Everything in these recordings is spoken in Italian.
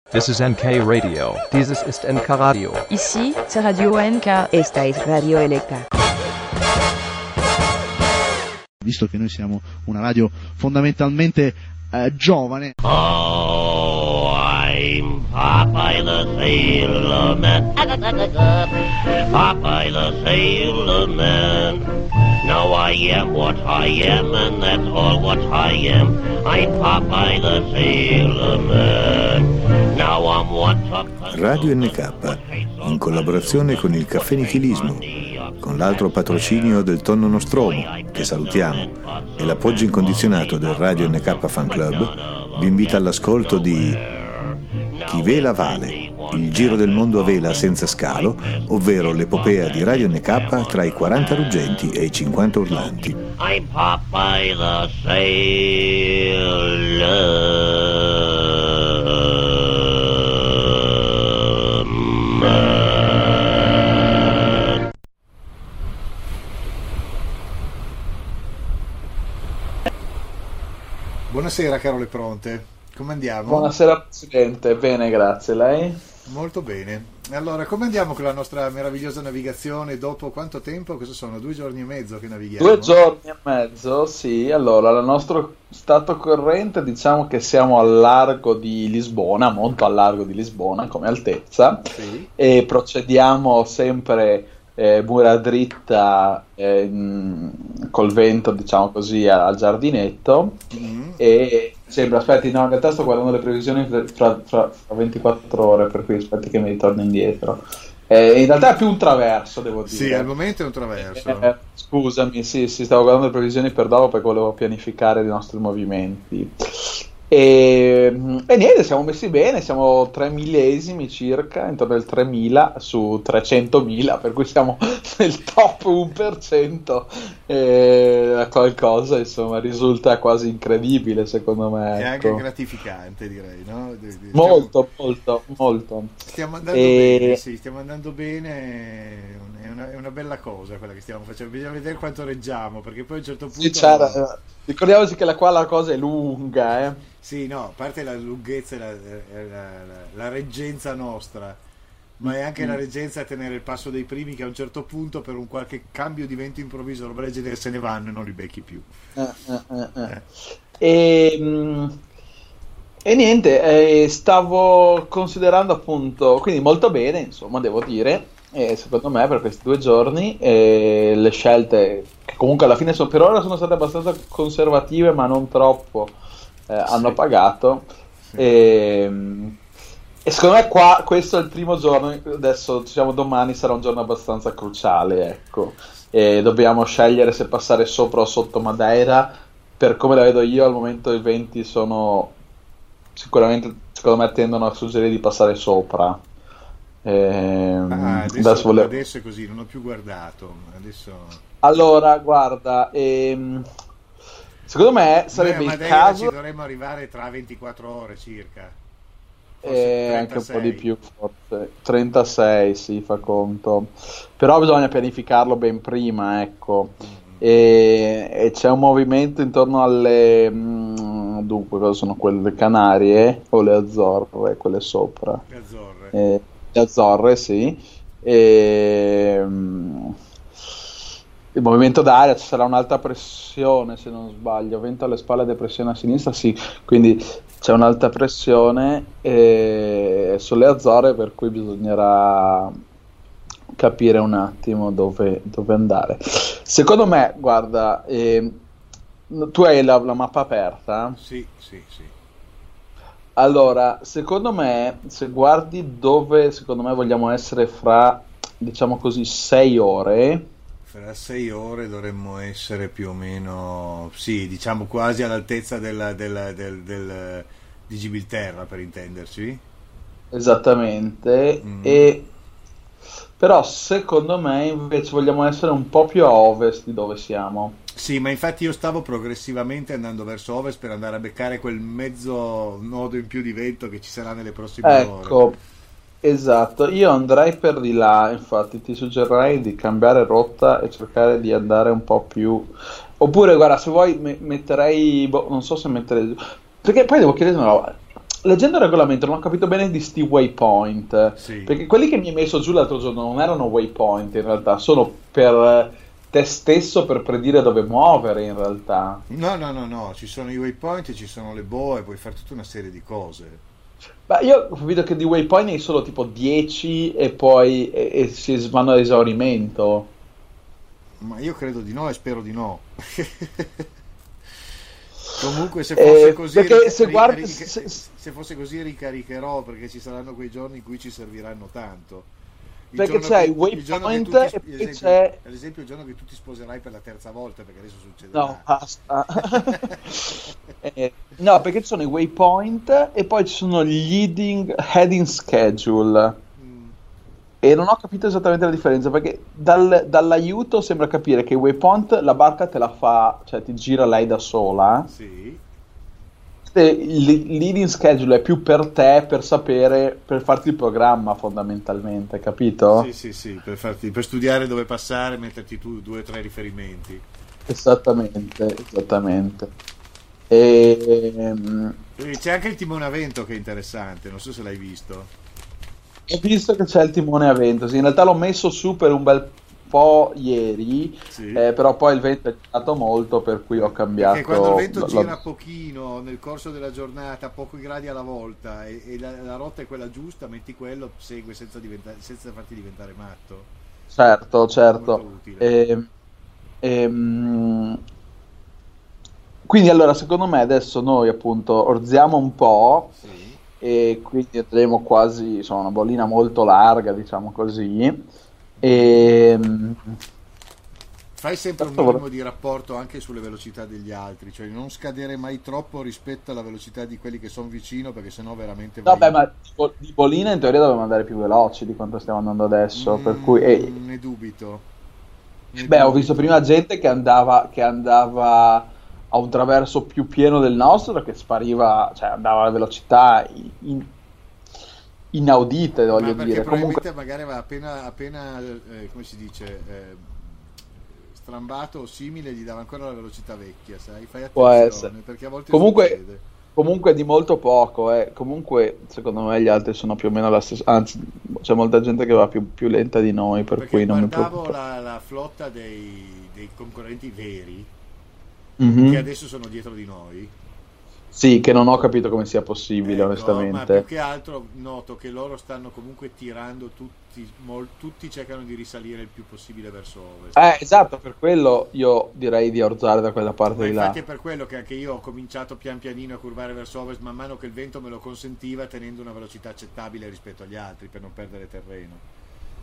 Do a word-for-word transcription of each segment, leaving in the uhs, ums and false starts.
This is N K Radio. Dieses ist N K Radio. Ici, c'est Radio N K. Esta es Radio L K. Visto che noi siamo una radio fondamentalmente eh, giovane. Oh, I'm Popeye the Sailor Man. Popeye the Sailor Man. Now I am what I am, and that's all what I am. I'm Popeye the Sailor Man. Now I'm what Radio N K, in collaborazione con il Caffè Nichilismo, con l'altro patrocinio del Tonno Nostromo, che salutiamo, e l'appoggio incondizionato del Radio N K Fan Club, vi invita all'ascolto di Chi vela vale, il giro del mondo a vela senza scalo, ovvero l'epopea di Radio N K tra i quaranta ruggenti e i cinquanta urlanti. I'm Popeye the Sailor Man. Buonasera Carole Pronte, come andiamo? Buonasera Presidente, bene grazie, lei? Molto bene. Allora, come andiamo con la nostra meravigliosa navigazione dopo quanto tempo? Cosa sono? Due giorni e mezzo che navighiamo? Due giorni e mezzo, sì. Allora, il nostro stato corrente, diciamo che siamo al largo di Lisbona, molto al largo di Lisbona come altezza, sì. E procediamo sempre eh, mura dritta eh, mh, col vento, diciamo così, al giardinetto. Mm-hmm. E sembra, aspetti, no, in realtà sto guardando le previsioni fra, fra, fra ventiquattro ore, per cui aspetti che mi ritorno indietro. Eh, in realtà è più un traverso, devo dire. Sì, al momento è un traverso. Eh, scusami, sì, sì, stavo guardando le previsioni per dopo perché volevo pianificare i nostri movimenti. E, e niente, siamo messi bene, siamo tre millesimi circa, intorno al tremila su trecentomila, per cui siamo nel top uno per cento, e qualcosa insomma risulta quasi incredibile secondo me. È ecco. Anche gratificante, direi, no? Stiamo, molto, molto, molto. Stiamo andando e... bene, sì, stiamo andando bene, è una, è una bella cosa quella che stiamo facendo, bisogna vedere quanto reggiamo, perché poi a un certo punto... Sì, c'era, ricordiamoci che la, qua la cosa è lunga, eh. Sì, no, a parte la lunghezza e la, la, la, la reggenza nostra, ma è anche mm. la reggenza a tenere il passo dei primi, che a un certo punto per un qualche cambio di vento improvviso roba del genere se ne vanno e non li becchi più. Eh, eh, eh, eh. E, mh, e niente, eh, stavo considerando appunto, quindi molto bene, insomma, devo dire, eh, secondo me per questi due giorni eh, le scelte, che comunque alla fine sono, per ora sono state abbastanza conservative, ma non troppo. Eh, hanno sì. pagato sì. E, e secondo me qua questo è il primo giorno, adesso diciamo domani sarà un giorno abbastanza cruciale, ecco, e dobbiamo scegliere se passare sopra o sotto Madeira. Per come la vedo io al momento i venti sono sicuramente, secondo me, tendono a suggerire di passare sopra. E, ah, adesso, adesso, volevo... adesso è così, non ho più guardato adesso... allora guarda, ehm secondo me sarebbe Beh, il caso. Ci dovremmo arrivare tra ventiquattro ore circa. E anche un po' di più, forse. trentasei, sì, fa conto. Però bisogna pianificarlo ben prima, ecco. Mm-hmm. E, e c'è un movimento intorno alle. Mh, dunque, cosa sono quelle? Le Canarie o le Azzorre? Quelle sopra. Le Azzorre. E, le Azzorre, sì. E. Mh, il movimento d'aria, ci sarà un'alta pressione se non sbaglio, vento alle spalle, depressione a sinistra, sì, quindi c'è un'alta pressione eh, sulle Azzorre, per cui bisognerà capire un attimo dove, dove andare. Secondo me, guarda, eh, tu hai la, la mappa aperta? Sì, sì, sì. Allora, secondo me, se guardi dove secondo me vogliamo essere fra, diciamo così, sei ore... Fra sei ore dovremmo essere più o meno, sì, diciamo quasi all'altezza della, della, del, del, di Gibilterra, per intenderci. Esattamente, mm. e però secondo me invece vogliamo essere un po' più a ovest di dove siamo. Sì, ma infatti io stavo progressivamente andando verso ovest per andare a beccare quel mezzo nodo in più di vento che ci sarà nelle prossime ecco. ore. Esatto, io andrei per di là, infatti ti suggerirei di cambiare rotta e cercare di andare un po' più, oppure guarda, se vuoi me- metterei, boh, non so se mettere, perché poi devo chiedere una roba, leggendo il regolamento non ho capito bene di sti waypoint, Sì. perché quelli che mi hai messo giù l'altro giorno non erano waypoint in realtà, sono per te stesso per predire dove muovere in realtà. No, no, no, no, ci sono i waypoint, ci sono le boe, puoi fare tutta una serie di cose. Ma io ho capito che di waypoint ne hai solo tipo dieci e poi e, e si vanno ad esaurimento. Ma io credo di no e spero di no. Comunque se fosse Eh, così perché rica- se ri- guardi- rica- se- se fosse così ricaricherò, perché ci saranno quei giorni in cui ci serviranno tanto. Il Perché giorno c'è che- il il giorno che waypoint tu ti- e ad poi esempio- c'è- ad esempio il giorno che tu ti sposerai per la terza volta, perché adesso succederà. No, basta. Eh, no, perché ci sono i waypoint e poi ci sono gli leading heading schedule. Mm, E non ho capito esattamente la differenza perché dal- dall'aiuto sembra capire che i waypoint la barca te la fa, cioè ti gira lei da sola. sì. E il leading schedule è più per te, per sapere, per farti il programma fondamentalmente, capito? Sì, sì, sì, per farti, per studiare dove passare, metterti tu due o tre riferimenti. Esattamente, esattamente. E, E c'è anche il timone a vento che è interessante, non so se l'hai visto. ho visto che c'è il timone a vento, sì, in realtà l'ho messo su per un bel po' ieri, Sì. eh, però poi il vento è girato molto, per cui ho cambiato. Perché quando il vento l'ho- gira pochino nel corso della giornata, pochi gradi alla volta, e, e la, la rotta è quella giusta, metti quello, segue senza, diventare, senza farti diventare matto. Certo, certo. Molto utile. Ehm, ehm, quindi allora, secondo me adesso noi appunto orziamo un po' Sì. e quindi andremo quasi, insomma, una bollina molto larga, diciamo così. Ehm, Fai sempre un Tanto minimo vorrei- di rapporto anche sulle velocità degli altri, cioè non scadere mai troppo rispetto alla velocità di quelli che sono vicino, perché sennò veramente vai- Vabbè, ma di bo- di bollina in teoria dobbiamo andare più veloci di quanto stiamo andando adesso, per Mm, cui... e- ne dubito. Ne beh, ho dubito. visto prima gente che andava, che andava a un traverso più pieno del nostro, che spariva, cioè andava a velocità in- inaudite, Ma voglio perché dire. probabilmente Comunque, magari aveva appena, appena eh, come si dice, eh, strambato o simile, gli dava ancora la velocità vecchia, sai? Fai Può attenzione, essere. perché a volte Comunque- succede. comunque di molto poco, eh. Comunque, secondo me gli altri sono più o meno la stessa, anzi, c'è molta gente che va più, più lenta di noi, per Perché cui non mi guardavo preoccupa. la, la flotta dei, dei concorrenti veri, Mhm. che adesso sono dietro di noi. Sì, che non ho capito come sia possibile, Ecco, ma onestamente. più che altro noto che loro stanno comunque tirando tutti, mol- tutti cercano di risalire il più possibile verso ovest. Eh, esatto, per quello io direi di orzare da quella parte Ma di là. infatti è per quello che anche io ho cominciato pian pianino a curvare verso ovest man mano che il vento me lo consentiva, tenendo una velocità accettabile rispetto agli altri per non perdere terreno.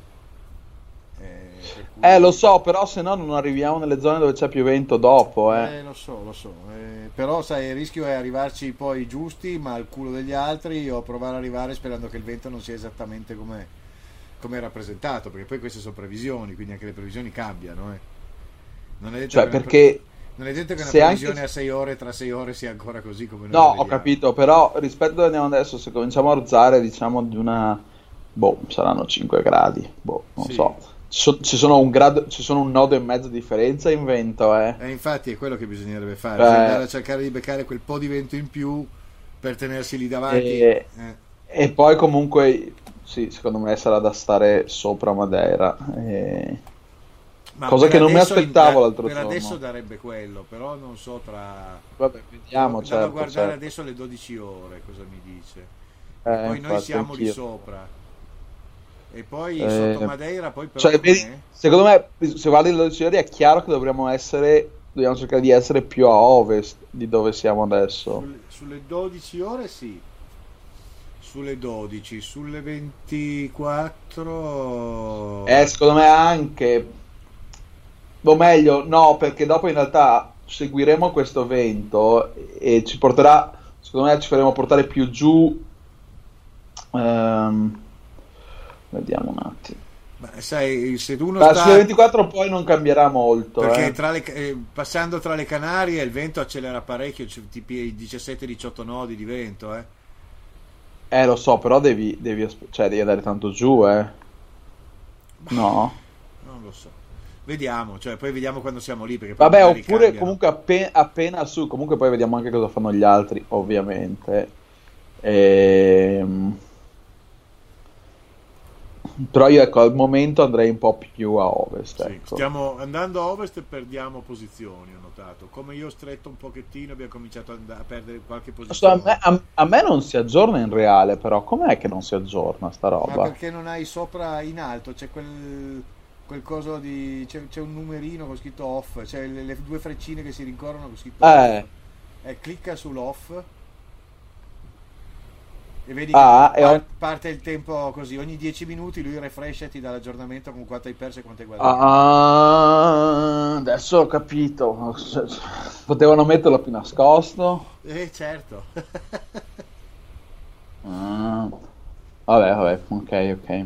Eh, per cui- Eh, lo so, però se no non arriviamo nelle zone dove c'è più vento dopo, eh. Eh, lo so, lo so. Eh, però sai, il rischio è arrivarci poi giusti, ma al culo degli altri, o provare ad arrivare sperando che il vento non sia esattamente come come è rappresentato, perché poi queste sono previsioni, quindi anche le previsioni cambiano. Eh. Non è detto Cioè, che una perché pre- non è detto che una se previsione anche- a sei ore tra sei ore sia ancora così come noi No, la ho vediamo. capito, però rispetto a dove andiamo adesso, se cominciamo a orzare, diciamo di una... Boh, saranno cinque gradi, boh, non Sì. so. Ci, so- ci sono un grado, ci sono un nodo e mezzo di differenza in vento, eh. Eh, infatti è quello che bisognerebbe fare, Eh. cioè andare a cercare di beccare quel po' di vento in più per tenersi lì davanti. E- Eh. E poi comunque, sì, secondo me sarà da stare sopra Madeira. e- Ma Cosa per che non mi adesso aspettavo in- l'altro per giorno. adesso darebbe quello, però non so tra... Vabbè, vediamo, Andavo certo, a guardare certo. adesso alle dodici ore cosa mi dice. Eh, E poi noi infatti, siamo lì anch'io. sopra. E poi Eh, sotto Madeira, poi però Cioè, com'è? vedi, secondo me, se guardi le dodici ore è chiaro che dovremmo essere, dobbiamo cercare di essere più a ovest di dove siamo adesso. Sulle, sulle dodici ore sì. Sulle dodici, sulle ventiquattro... Eh, secondo me anche, o meglio, no, perché dopo in realtà seguiremo questo vento e ci porterà, secondo me ci faremo portare più giù. Ehm, vediamo un attimo. Ma sai, se uno Ma sta... sulle ventiquattro poi non cambierà molto, Perché eh. tra le, eh, passando tra le Canarie il vento accelera parecchio, c- tipo i diciassette diciotto nodi di vento, eh. Eh, lo so, però devi, devi, aspe- cioè, devi andare tanto giù, eh. No. Non lo so. Vediamo, cioè poi vediamo quando siamo lì, perché poi Vabbè, magari oppure cambiano. comunque appe- appena su, comunque poi vediamo anche cosa fanno gli altri, ovviamente. Ehm, Però io ecco al momento andrei un po' più a ovest. Sì, Ecco. stiamo andando a ovest e perdiamo posizioni, ho notato. Come io ho stretto un pochettino abbiamo cominciato a, and- a perdere qualche So, a, posizione. me, a- a me non si aggiorna in reale, però com'è che non si aggiorna sta Ma roba? perché non hai sopra in alto? C'è quel, quel coso di... C'è, c'è un numerino con scritto off, c'è le, le due freccine che si rincorrono con scritto Eh, off. E clicca sull'off e vedi che ah, e par- ho- parte il tempo così. Ogni dieci minuti lui refresh e ti dà l'aggiornamento con quanto hai perso e quanto hai guadagnato. ah, adesso ho capito. Potevano metterlo più nascosto. Eh, certo. Ah, vabbè, vabbè, ok, ok. Eh,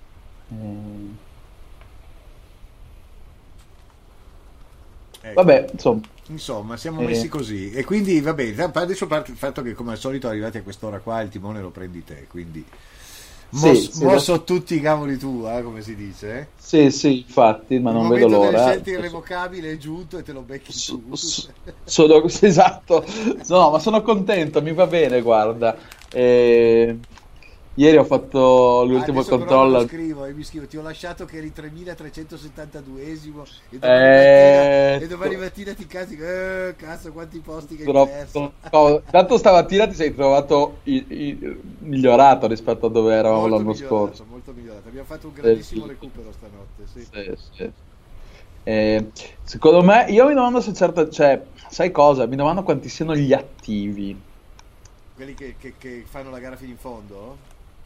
Ecco. vabbè, insomma, Insomma, siamo eh, messi così. E quindi, va bene, adesso parte il fatto che come al solito arrivati a quest'ora qua il timone lo prendi te, quindi sì, mos- sì, mosso tutti i cavoli tu, eh, come si dice. Eh? sì, sì, infatti, ma Il non vedo momento delle l'ora. scelte eh. irrevocabili è giunto e te lo becchi So- tu. so- sono, sì, esatto, no, ma sono contento, mi va bene, guarda. Eh, ieri ho fatto l'ultimo Adesso però me lo controllo. scrivo e mi scrivo, ti ho lasciato che eri tremilatrecentosettantaduesimo e domani, Eh, mattina, e domani mattina ti casi, eh, cazzo quanti posti che hai troppo- perso. troppo- Tanto stamattina ti sei trovato i- i- migliorato rispetto a dove eravamo Molto l'anno migliorato, scorso. molto migliorato. Abbiamo fatto un grandissimo Sì. recupero stanotte, sì. Sì, sì. Eh, secondo me, io mi domando se certo, cioè, sai cosa? Mi domando quanti siano gli attivi. Quelli che, che- che fanno la gara fino in fondo?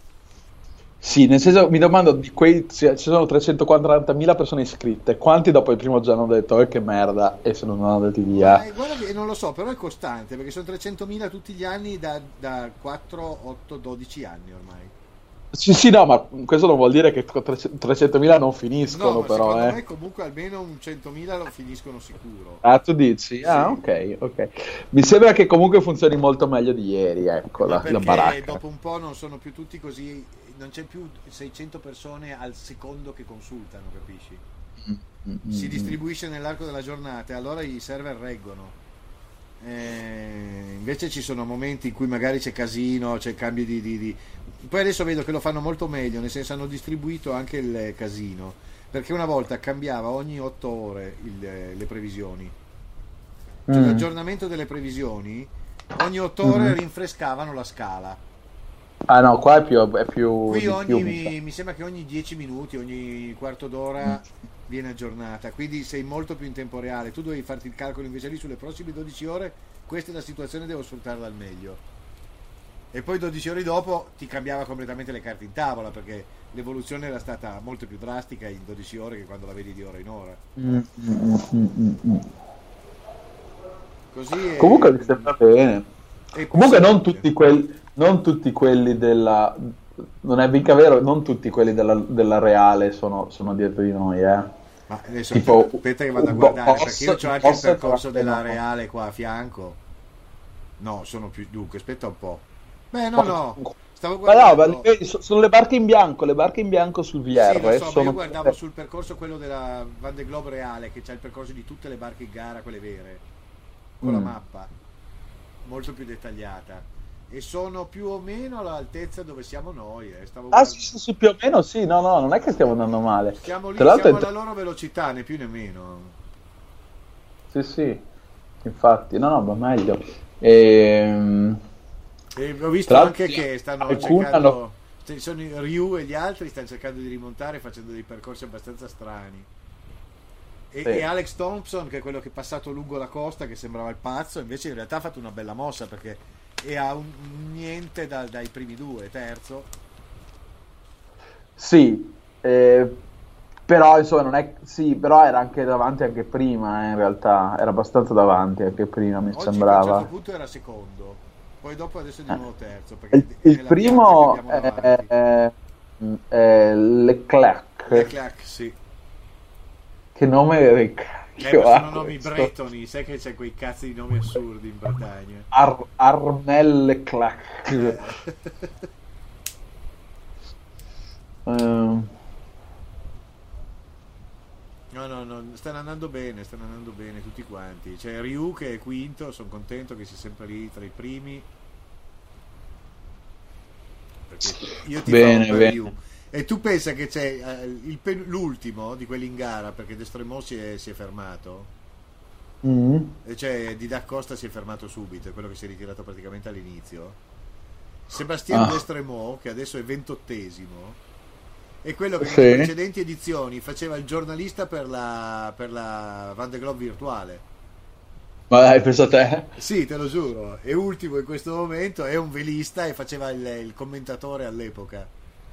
Sì, nel senso, mi domando di quei, ci ci sono trecentoquarantamila persone iscritte, quanti dopo il primo giorno hanno detto, eh che merda, e se non sono andati Ma via? eh, guarda che non lo so, però è costante perché sono trecentomila tutti gli anni da, da quattro, otto, dodici anni ormai. Sì, sì, no, ma questo non vuol dire che trecentomila non No, finiscono, ma però, secondo eh. me comunque almeno un centomila lo finiscono sicuro. Ah, tu dici? Ah, Sì. ok, ok. Mi sembra che comunque funzioni molto meglio di ieri, ecco, Ma la, la perché baracca. dopo un po' non sono più tutti così, non c'è più seicento persone al secondo che consultano, capisci? Mm, mm, Si mm. distribuisce nell'arco della giornata e allora i server reggono. Eh, invece ci sono momenti in cui magari c'è casino, c'è cambio di, di- di- Poi adesso vedo che lo fanno molto meglio, nel senso hanno distribuito anche il casino, perché una volta cambiava ogni otto ore il- le previsioni. Cioè, Mm. l'aggiornamento delle previsioni, ogni otto ore Mhm. rinfrescavano la scala. Ah no, qua è più, è più Qui di ogni, più, mi sa. mi, mi sembra che ogni dieci minuti, ogni quarto d'ora viene aggiornata, quindi sei molto più in tempo reale. Tu devi farti il calcolo invece lì sulle prossime dodici ore, questa è la situazione, devo sfruttarla al meglio. E poi dodici ore dopo ti cambiava completamente le carte in tavola, perché l'evoluzione era stata molto più drastica in dodici ore che quando la vedi di ora in ora. Mm, mm, mm, mm, mm. Così è, Comunque mi sembra bene. è Comunque non possibile. tutti quelli, non tutti quelli della... Non è mica vero, non tutti quelli della, della Reale sono, sono dietro di noi, eh. Ma adesso Tipo, aspetta, aspetta che vado a un guardare, boss- perché io ho anche il boss percorso trovate della no. Reale qua a fianco. No, sono più... Dunque, aspetta un po'. Beh, no, no, stavo Ma no, ma guardando... li vedi, so- sono le barche in bianco, le barche in bianco sul V R. Sì, lo so, ma sono io guardavo sul percorso quello della Van de Globe Reale, che c'ha il percorso di tutte le barche in gara, quelle vere, con la Mm. mappa, molto più dettagliata. E sono più o meno all'altezza dove siamo noi, eh. Stavo Ah guard- sì, sì, sì, più o meno sì, no, no, non è che stiamo andando male. Siamo lì, Tra l'altro siamo è- alla loro velocità, né più né meno. Sì, sì, infatti, no, no, ma meglio. Ehm, E ho visto Tra anche l'altro, che stanno alcuni cercando, hanno- ci sono i Ryu e gli altri stanno cercando di rimontare facendo dei percorsi abbastanza strani. E, Sì. e Alex Thompson, che è quello che è passato lungo la costa, che sembrava il pazzo, invece in realtà ha fatto una bella mossa perché è a un niente da- dai primi due, terzo. Sì, eh, però insomma non è... Sì, però era anche davanti anche prima, eh, in realtà. Era abbastanza davanti anche prima, mi Oggi a un sembrava. certo punto era secondo, poi dopo adesso è di Eh. nuovo terzo. Perché Il, è il nella primo piazza che abbiamo è, davanti. è- è Leclerc. Leclerc, sì. Che nome Eh, vecchio ma ha sono nomi questo? bretoni, sai che c'è quei cazzi di nomi assurdi in Bretagna. Ar- Armel Leclerc. Eh. Ehm, No, no, no, stanno andando bene, stanno andando bene tutti quanti. C'è Ryu che è quinto, sono contento che sia sempre lì tra i primi. io ti bene, farò un preview. bene. E tu pensa che c'è eh, il pen- l'ultimo di quelli in gara, perché Destremò si è, si è fermato, Mm. e cioè di Da Costa si è fermato subito, è quello che si è ritirato praticamente all'inizio. Sebastian Ah. Destremò, che adesso è ventottesimo, è quello che Sì. nelle precedenti edizioni faceva il giornalista per la, per la Van de Globe virtuale. Ma dai, pensa a te. Sì, te lo giuro, è ultimo in questo momento, è un velista e faceva il, il commentatore all'epoca.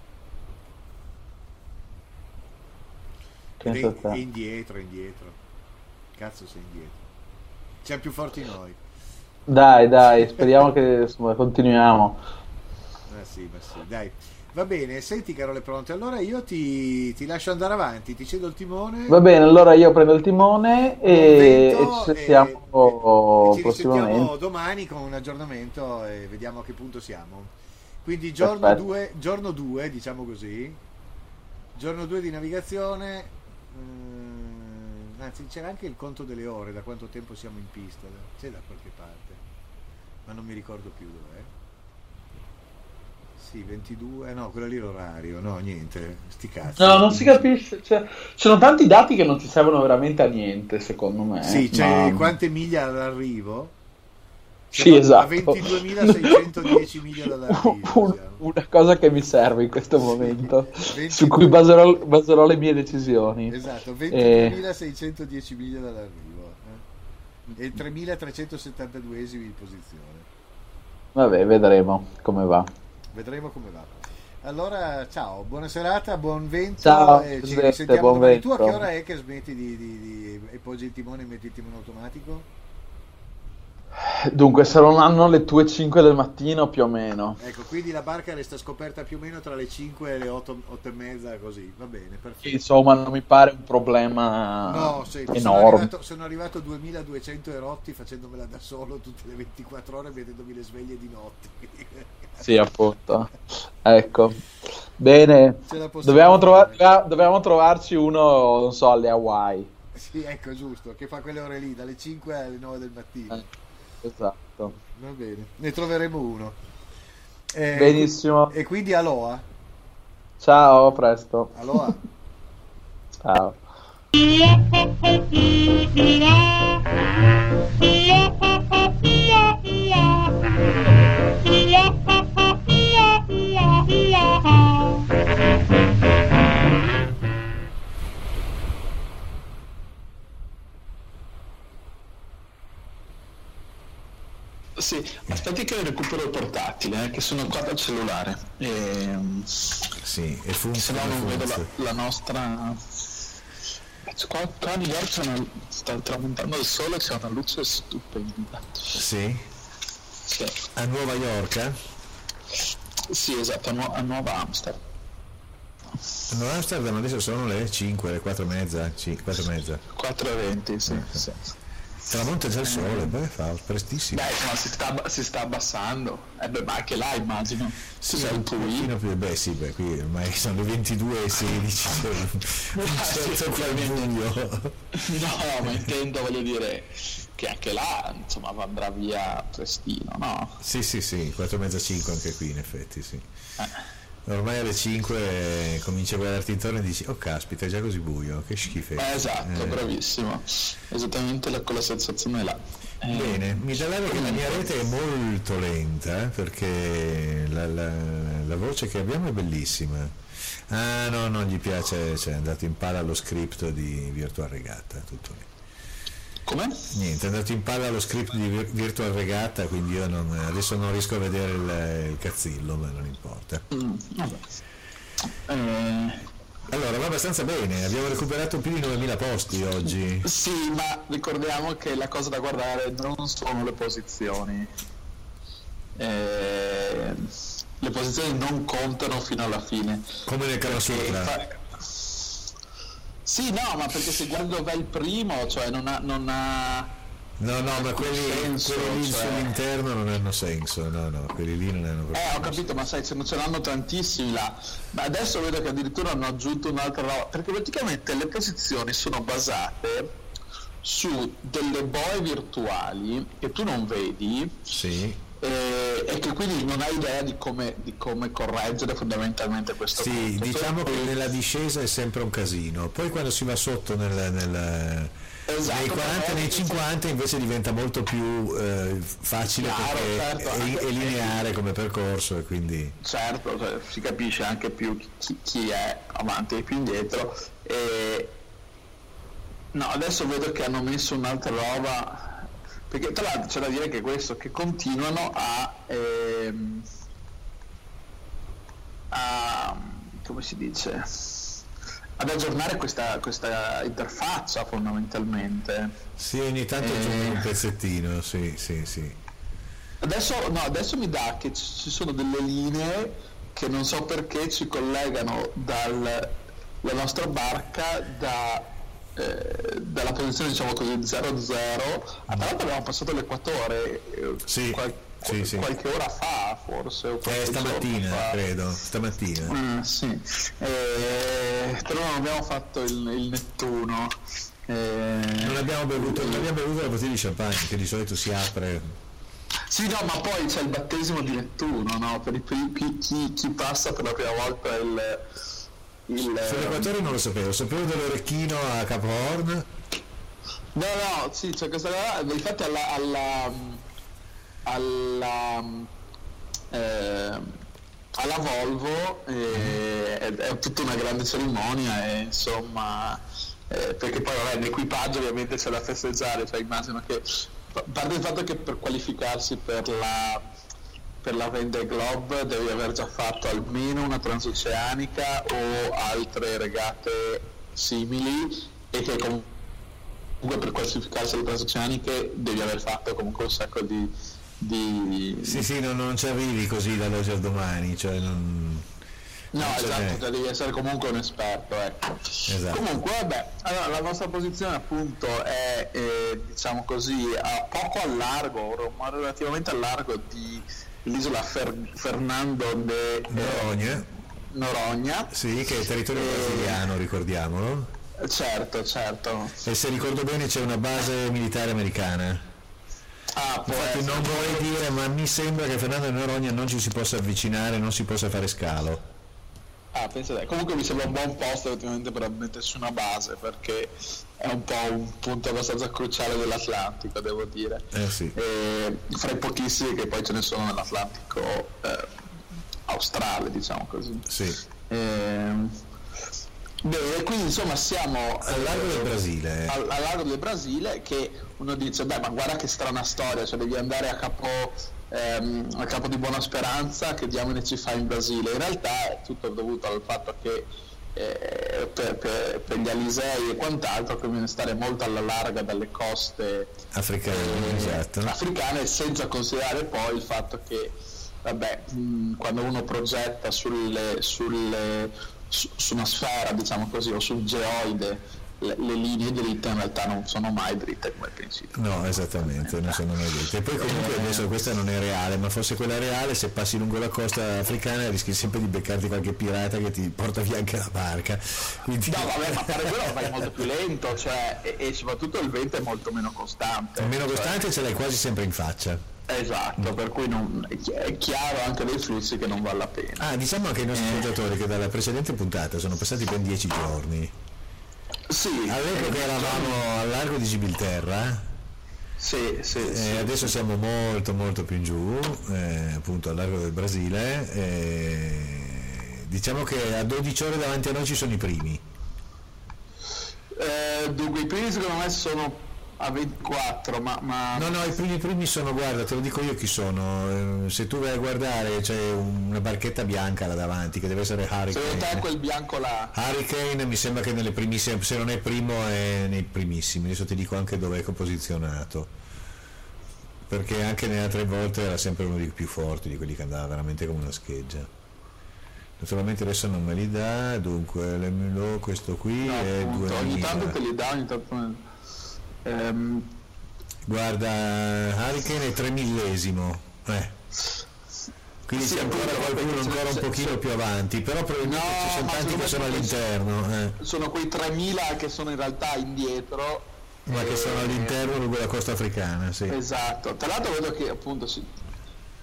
Ed Pensa a è, è te. indietro, è indietro. Cazzo sei indietro. Siamo più forti noi. Dai, dai, speriamo che insomma, continuiamo. Ma sì, ma sì, dai. Va bene, senti Carole Pronte, allora io ti, ti lascio andare avanti, ti cedo il timone. Va bene, allora io prendo il timone e, e Convento, ci sentiamo e- e- e ci risentiamo prossimamente. domani con un aggiornamento e vediamo a che punto siamo. Quindi giorno Perfetto. due, giorno due, diciamo così, giorno due di navigazione, mm, anzi c'era anche il conto delle ore, da quanto tempo siamo in pista, c'è da qualche parte, ma non mi ricordo più dov'è. Sì, ventidue, no, quello lì è l'orario, no, niente, sti cazzi. No, non si capisce. Cioè, ci sono tanti dati che non ci servono veramente a niente, secondo me. Sì, c'è ma- quante miglia all'arrivo? Sì, Siamo esatto. A ventiduemilaseicentodieci miglia dall'arrivo. Un- siamo. Una cosa che mi serve in questo Sì. momento, ventidue su cui baserò, baserò le mie decisioni. Esatto, Eh, ventiduemilaseicentodieci miglia dall'arrivo. Eh? E tremilatrecentosettantaduesimi in posizione. vabbè, vedremo come va. Vedremo come va. Allora, ciao, buona serata, buon vento. Ciao, E ci Giuseppe, risentiamo buon domani. Tu a che vento. ora è che smetti di, di, di e poggi il timone e metti il timone automatico? Dunque, saranno le tue cinque del mattino più o meno. Ecco, quindi la barca resta scoperta più o meno tra le cinque e le otto, otto e mezza, così, va bene, perfetto. Insomma, non mi pare un problema No, senti, sono enorme. arrivato, sono arrivato a duemiladuecento erotti facendomela da solo tutte le ventiquattro ore, mettendomi le sveglie di notte. Sì, appunto. Ecco. Bene. Ce la possiamo Dobbiamo, trova- fare. doveva- dobbiamo trovarci uno, non so, alle Hawaii. Sì, ecco, giusto, che fa quelle ore lì, dalle cinque alle nove del mattino. Eh, esatto. Va bene, ne troveremo uno. Eh, Benissimo. E quindi aloha. Ciao, a presto. Aloha. Ciao. Sì, aspetti che recupero il portatile, eh, che sono qua dal cellulare. Ehm, Sì, e se no funziona. non vedo la, funziona. la nostra. Beh, Qua, qua a New York c'è una- sta tramontando il sole, c'è una luce stupenda. Sì, Sì, a Nuova York, eh? sì, esatto, a, Nu- a Nuova Amsterdam. A Nuova Amsterdam adesso sono le cinque, le quattro e mezza, sì, quattro e mezza. quattro e venti, sì, sì. Tramonta già il sole, beh, fa prestissimo. Beh, insomma, si sta, si sta abbassando. Eh beh, ma anche là immagino. Sì, C'è il un Pui. pochino più, beh sì, beh, qui ormai sono le ventidue e sedici, un certo qual buio. No, ma intendo, voglio dire, che anche là, insomma, andrà via prestino, no? Sì, sì, sì, quattro e mezza, cinque anche qui in effetti, sì. Eh. Ormai alle cinque cominci a guardarti intorno e dici, oh caspita, è già così buio, che schifezza. Eh, esatto, Eh, bravissimo. Esattamente la, quella sensazione là. Eh, Bene, mi dà l'aria che la mia rete è molto lenta, eh, perché la, la, la voce che abbiamo è bellissima. Ah no, non gli piace, cioè è andato in palla lo script di Virtual Regatta, tutto lì. Come? Niente, è andato in palla lo script di Vir- Virtual Regatta, quindi io non, adesso non riesco a vedere il, il cazzillo, ma non importa. Mm, vabbè. Eh, Allora, va abbastanza bene, abbiamo recuperato più di novemila posti oggi. sì, ma ricordiamo che la cosa da guardare non sono le posizioni. Eh, le posizioni non contano fino alla fine. Come nel Kama E Sutra. fa- Sì, no, ma perché se guardi dov'è il primo, cioè non ha... Non ha... No, no, ma quelli, senso, quelli lì cioè- sull'interno non hanno senso, no, no, quelli lì non hanno proprio Eh, ho senso. capito, ma sai, ce ne ce n'hanno tantissimi là. Ma adesso vedo che addirittura hanno aggiunto un'altra roba, perché praticamente le posizioni sono basate su delle boe virtuali che tu non vedi, Sì, e, e che quindi non hai idea di come, di come correggere fondamentalmente questo sì, punto. diciamo Poi, che nella discesa è sempre un casino, poi quando si va sotto nel, nel esatto, nei quaranta, nei cinquanta invece diventa molto più eh, facile, chiaro, perché certo, è, anche, è lineare come percorso, e quindi certo, cioè, si capisce anche più chi, chi è avanti e più indietro. E no, adesso vedo che hanno messo un'altra roba, perché tra l'altro c'è da dire che questo, che continuano a ehm, a come si dice ad aggiornare questa, questa interfaccia fondamentalmente. sì, ogni tanto Eh. aggiungono un pezzettino, sì, sì, sì. Adesso, no, adesso mi dà che ci ci sono delle linee che non so perché ci collegano dalla nostra barca da, eh, dalla posizione, diciamo così, zero zero. Ah, tra l'altro abbiamo passato l'equatore eh, Sì, qual- sì, sì. qualche ora fa forse, o Eh, qualche stamattina, giorno fa. credo, stamattina. Mm, sì. Eh, però non abbiamo fatto il, il Nettuno. Eh, Non abbiamo bevuto, non abbiamo bevuto la bottiglia di champagne, che di solito si apre. Sì, no, ma poi c'è il battesimo di Nettuno, no? Per i pri- chi, chi, chi passa per la prima volta il... il Sull'equatore non lo sapevo, sapevo dell'orecchino a Capo Horn. No, no, sì, c'è questa cosa, infatti alla... alla, alla eh, alla Volvo eh, è, è tutta una grande cerimonia e insomma eh, perché poi vabbè, l'equipaggio ovviamente c'è da festeggiare, cioè immagino che a parte il fatto che per qualificarsi per la per la Vendée Globe devi aver già fatto almeno una transoceanica o altre regate simili, e che comunque per qualificarsi alle transoceaniche devi aver fatto comunque un sacco di Di... Sì, sì, non, non ci arrivi così dall'oggi al domani, cioè non... No, non ce esatto, n'è. cioè devi essere comunque un esperto, ecco. Esatto. Comunque, vabbè, allora la nostra posizione appunto è, eh, diciamo così, a poco al largo, ma relativamente al largo di l'isola Fer- Fernando de Noronha. eh, Noronha. Sì, che è territorio Eh, brasiliano, ricordiamolo. Certo, certo. E se ricordo bene c'è una base militare americana. Ah, può Infatti essere. non vorrei dire, ma mi sembra che Fernando di Noronha non ci si possa avvicinare, non si possa fare scalo. Ah, pensa te. Comunque mi sembra un buon posto effettivamente per mettersi una base, perché è un po' un punto abbastanza cruciale dell'Atlantico, devo dire. Eh sì. E fra i pochissimi che poi ce ne sono nell'Atlantico eh, australe, diciamo così. Sì. Ehm, bene, quindi insomma siamo Al largo del Brasile. al, al largo del Brasile, che uno dice beh, ma guarda che strana storia, cioè devi andare a capo ehm, a Capo di Buona Speranza, che diamine ci fa in Brasile. In realtà è tutto dovuto al fatto che eh, per, per, per gli Alisei e quant'altro conviene stare molto alla larga dalle coste Africane, eh, esatto. africane, senza considerare poi il fatto che vabbè, mh, quando uno progetta sulle, sulle, su, su una sfera, diciamo così, o sul geoide, le, le linee dritte in realtà non sono mai dritte come principio. No, esattamente, non sono mai dette. E poi comunque adesso questa non è reale, ma fosse quella reale, se passi lungo la costa africana rischi sempre di beccarti qualche pirata che ti porta via anche la barca. Quindi... No, vabbè, ma fare quello vai molto più lento, cioè, e, e soprattutto il vento è molto meno costante. È meno cioè, costante, ce l'hai quasi sempre in faccia. esatto, per cui non, è chi- è chiaro anche dei flussi che non vale la pena. Ah, diciamo anche ai nostri ascoltatori che dalla precedente puntata sono passati ben dieci giorni. Sì, All'epoca eh, eravamo al largo di Gibilterra, sì, sì, e sì. adesso siamo molto molto più in giù, eh, appunto al largo del Brasile. E diciamo che a dodici ore davanti a noi ci sono i primi. Eh, dunque i primi secondo me sono a ventiquattro, ma, ma... No, no, i primi primi sono, guarda, te lo dico io chi sono. Eh, se tu vai a guardare c'è una barchetta bianca là davanti che deve essere secondo te è Hurricane. quel bianco là? Hurricane mi sembra che nelle primissime, se non è primo è nei primissimi, adesso ti dico anche dove è posizionato, perché anche nelle altre volte era sempre uno dei più forti, di quelli che andava veramente come una scheggia. Naturalmente adesso non me li dà, dunque l'Emilo, questo qui No, è appunto, duemila. ogni tanto te li dà, ogni tanto... Ehm, Guarda, Hurricane è tre millesimo, eh. quindi Sì, c'è ancora appunto, qualcuno perché ancora un c'è- pochino c'è- più avanti, però probabilmente No, ci sono ma tanti secondo che sono me all'interno, eh, sono quei tremila che sono in realtà indietro, ma che eh, sono all'interno lungo la costa africana, sì. Esatto, tra l'altro vedo che appunto si,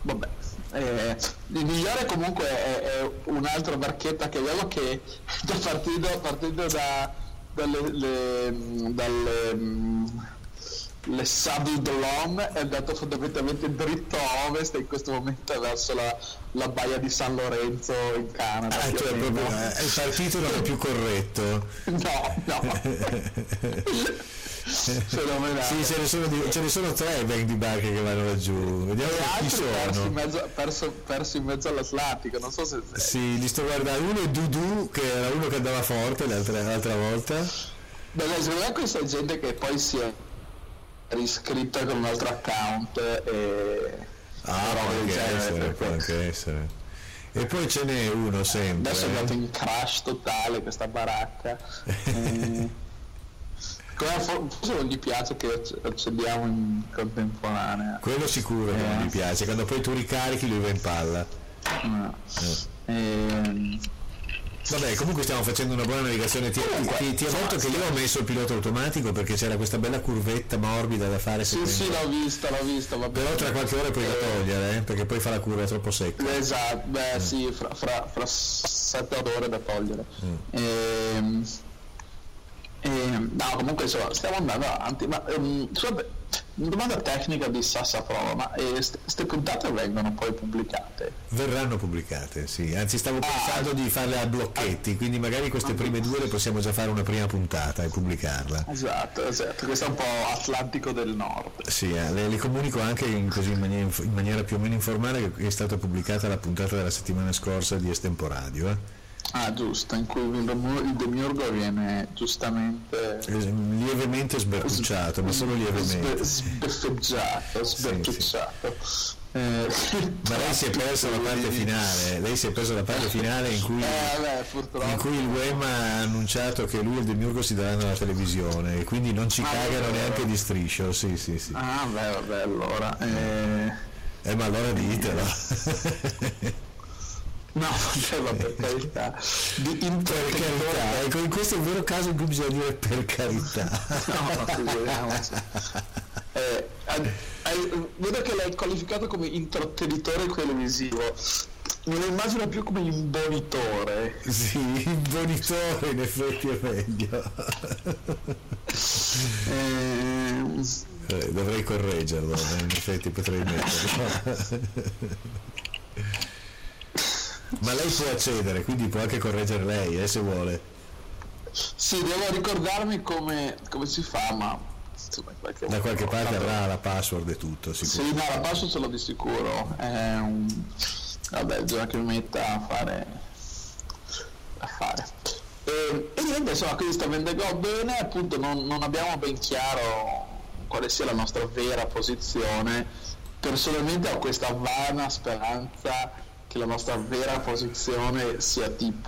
vabbè. Eh, il migliore comunque è, è un'altra barchetta che avevo, che partendo, partendo da, dalle, le, dalle le Sables d'Olonne è andato fondamentalmente dritto a ovest e in questo momento verso la, la baia di San Lorenzo in Canada. Ah, cioè proprio, eh, il partito non è più corretto. No, no. Fenomenale. Sì, ce ne sono, di, ce ne sono tre bank di barche che vanno laggiù. Vediamo chi sono. Perso in, mezzo, perso, perso in mezzo all'Atlantico, non so se. Sì, li sto guardando. Uno è Dudu, che era uno che andava forte l'altra, l'altra volta. Beh, secondo me questa è gente che poi si è riscritta con un altro account e. Ah, può anche essere, può anche essere. E poi ce n'è uno sempre. Adesso è andato in crash totale questa baracca. e... Forse non gli piace che accendiamo in contemporanea. Quello sicuro che eh. non gli piace, quando poi tu ricarichi lui va in palla. No. Eh. E... Vabbè, comunque stiamo facendo una buona navigazione. Ti, ti, ti avverto che io ho messo il pilota automatico perché c'era questa bella curvetta morbida da fare. Sì, sì, l'ho vista, l'ho vista. Va Però tra qualche ora puoi eh. la togliere, eh, perché poi fa la curva troppo secca. Esatto, beh, mm. sì, fra, fra, fra sette ore da togliere. Mm. E... E, no, comunque insomma, stiamo andando avanti, ma um, scusate, una domanda tecnica di Sassa Prova, ma queste eh, puntate vengono poi pubblicate? Verranno pubblicate, sì, anzi stavo ah, pensando di farle a blocchetti, ah, quindi magari queste ah, prime due le possiamo già fare una prima puntata e pubblicarla. Esatto, esatto, questo è un po' Atlantico del Nord. Sì, eh, le, le comunico anche in, così in maniera, in maniera più o meno informale che è stata pubblicata la puntata della settimana scorsa di Estemporadio, eh. Ah, giusto, in cui il demiurgo viene giustamente lievemente sbertucciato, ma solo lievemente sbeffeggiato, sbertucciato. Sì, sì. Eh, ma lei si è persa la parte finale, lei si è persa la parte finale in cui, eh, vabbè, in cui il Wema ha annunciato che lui e il demiurgo si daranno alla televisione e quindi non ci ah, cagano neanche di striscio, sì sì sì. Ah beh vabbè allora. Eh, eh ma allora ditelo. No, vabbè, per carità. Di per carità, ecco, in questo è il vero caso in cui bisogna dire per carità. No, figuriamoci. Eh, eh, eh, vedo che l'hai qualificato come intrattenitore televisivo. Me lo immagino più come imbonitore. Sì, imbonitore in effetti è meglio. eh, eh, dovrei correggerlo, in effetti potrei metterlo. Ma lei può accedere, quindi può anche correggere lei, eh, se vuole. Sì, devo ricordarmi come, come si fa, ma insomma, qualche da qualche parte avrà la password e tutto, sicuro. Sì, no, la password ce l'ho di sicuro. È un... Vabbè, bisogna che mi metta a fare a fare. E, e niente, insomma, quindi sta vendendo bene, appunto non, non abbiamo ben chiaro quale sia la nostra vera posizione. Personalmente ho questa vana speranza che la nostra vera posizione sia tipo,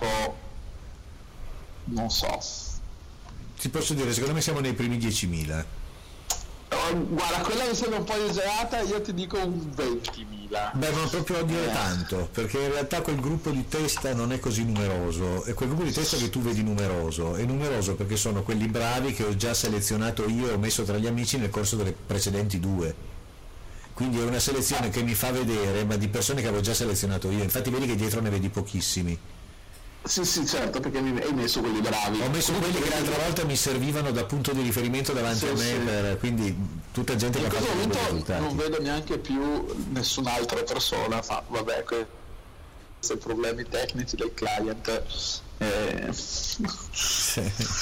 non so, ti posso dire, secondo me siamo nei primi diecimila. Oh, guarda, quella mi sembra un po' esagerata, io ti dico un ventimila. Beh, non proprio a dire eh. tanto, perché in realtà quel gruppo di testa non è così numeroso, e quel gruppo di testa che tu vedi numeroso è numeroso perché sono quelli bravi che ho già selezionato io e ho messo tra gli amici nel corso delle precedenti due. Quindi è una selezione che mi fa vedere, ma di persone che avevo già selezionato io. Infatti vedi che dietro ne vedi pochissimi. Sì, sì, certo, perché mi hai messo quelli bravi. Ho messo quelli che l'altra volta mi servivano da punto di riferimento davanti sì, a me, sì. Per, quindi tutta gente in che ha fatto questo momento non vedo neanche più nessun'altra persona. Fa, vabbè, questi problemi tecnici del client. Eh, sì.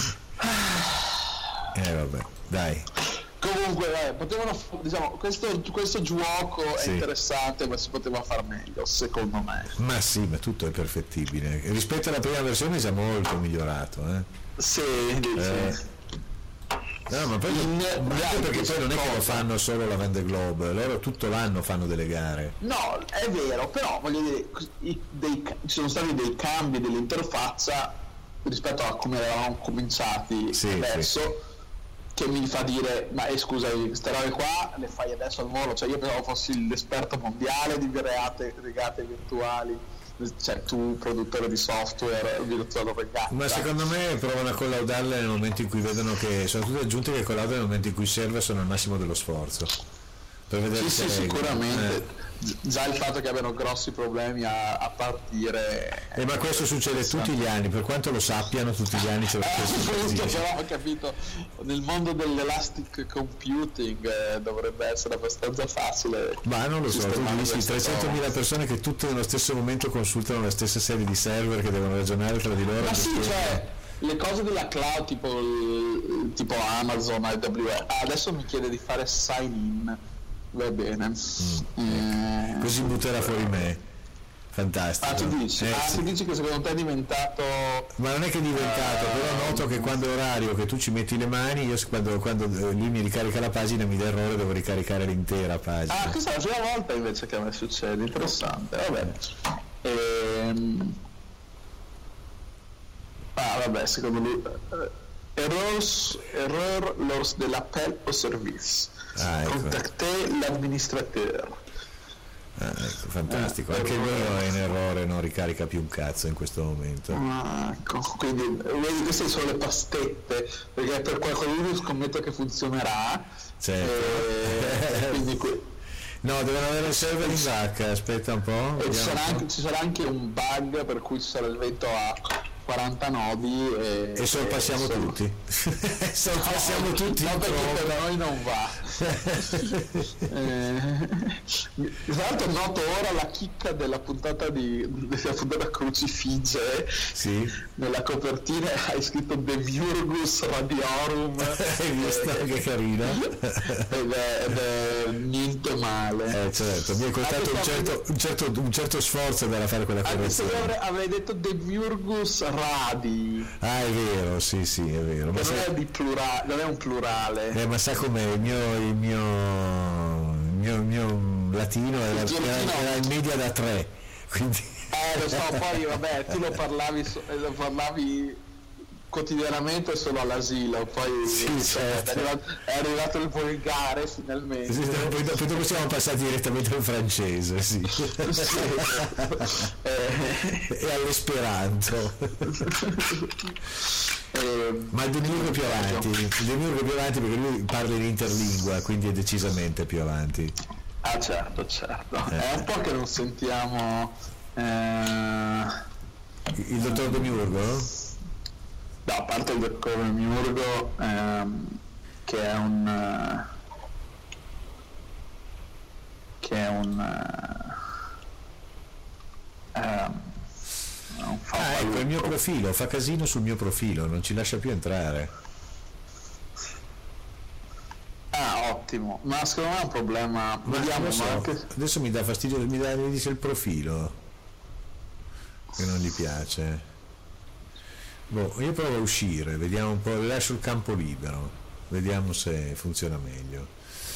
eh vabbè, dai. Comunque, eh, potevano, diciamo, questo, questo gioco sì. È interessante, ma si poteva far meglio, secondo me. Ma sì, ma tutto è perfettibile. Rispetto alla prima versione è già molto migliorato, eh? Sì, eh. sì. No, ma poi non, anche perché poi non è che lo fanno solo la Vendée Globe, loro tutto l'anno fanno delle gare. No, è vero, però voglio dire, i, dei, ci sono stati dei cambi dell'interfaccia rispetto a come eravamo cominciati sì, adesso. Sì. Che mi fa dire, ma eh, scusa, queste robe qua le fai adesso al volo, cioè io pensavo fossi l'esperto mondiale di regate, regate virtuali, cioè tu produttore di software virtuale regata. Ma secondo me provano a collaudarle nel momento in cui vedono che sono tutte aggiunte che collaudano nel momento in cui serve, sono al massimo dello sforzo. per vedere sì, se sì, reggono. sicuramente. Eh. Già il fatto che abbiano grossi problemi a, a partire. Eh, ma questo succede tutti gli anni, per quanto lo sappiano, tutti gli anni c'è lo stesso Eh, casino. però ho capito, nel mondo dell'elastic computing eh, dovrebbe essere abbastanza facile. Ma non lo so, tu sistemare dici questa trecentomila cosa. persone che tutte nello stesso momento consultano la stessa serie di server che devono ragionare tra di loro. Ma sì, gestire- cioè, le cose della cloud tipo, il- tipo Amazon, A W S, adesso mi chiede di fare sign in, va bene. Eh, Così butterà fuori me. Fantastico. Ah, tu dici, Eh, ah, sì. tu dici che secondo te è diventato. Ma non è che è diventato, Ah, però noto che quando è orario che tu ci metti le mani, io quando, quando eh, lui mi ricarica la pagina mi dà errore, devo ricaricare l'intera pagina. Ah, questa è la prima volta invece che a me succede, interessante, va bene. Ehm... Ah, vabbè, secondo lui. eh, Errors, erreur lors de l'appel au service. Ah, ecco. Contactez l'administrateur. Ah, ecco, fantastico. Eh, Anche il mio è in errore, non ricarica più un cazzo in questo momento. Ah, ecco, quindi vedi, queste sono le pastette, perché per qualcuno scommetto che funzionerà. Certo. E quindi que- No, devono avere il server in vacca, aspetta un po'. e ci vediamo sarà, un po'. anche, ci sarà anche un bug per cui ci sarà il vento a quaranta nodi e, E sorpassiamo e solo- tutti. sorpassiamo No, tutti no, in perché tromba. per noi non va. eh, tra l'altro noto ora la chicca della puntata di della puntata Crucifige. Sì. Nella copertina hai scritto Demiurgus Radiorum. Hai visto eh, che carino? ed, è, ed è niente male. Eh certo, mi è costato un certo, un, certo, un certo sforzo per fare quella Anche se io correzione. avrei, avrei detto Demiurgus Radi, Ah, è vero, sì, sì, è vero. Ma che non sai, è, di plura- non è un plurale. eh, ma sa com'è? Il mio, il mio, il mio, il mio latino era, Il tuo era, latino? era in media da tre, quindi... Eh, lo so, poi vabbè, tu lo parlavi, so- eh, lo parlavi quotidianamente solo all'asilo, poi Sì, cioè, certo. è, arrivato, è arrivato il volgare finalmente. Sì, poi, poi dopo siamo passati direttamente al francese, sì. Sì. Eh, E all'esperanto. eh, Ma il Demiurgo è più avanti, il Demiurgo è più avanti perché lui parla in interlingua, quindi è decisamente più avanti. ah certo, certo. Eh. È un po' che non sentiamo eh, Il dottor Demiurgo? no, a parte il dottor Miurgo ehm, che è un eh, che è un eh, ehm, un Ah, ecco, il fabbro. mio profilo, fa casino sul mio profilo, non ci lascia più entrare. Ah, ottimo, ma secondo me è un problema. Ma Vediamo, non lo so, ma anche- adesso mi dà fastidio, mi, dà, mi dice il profilo che non gli piace. Boh, io provo a uscire, vediamo un po', lascio il campo libero, vediamo se funziona meglio.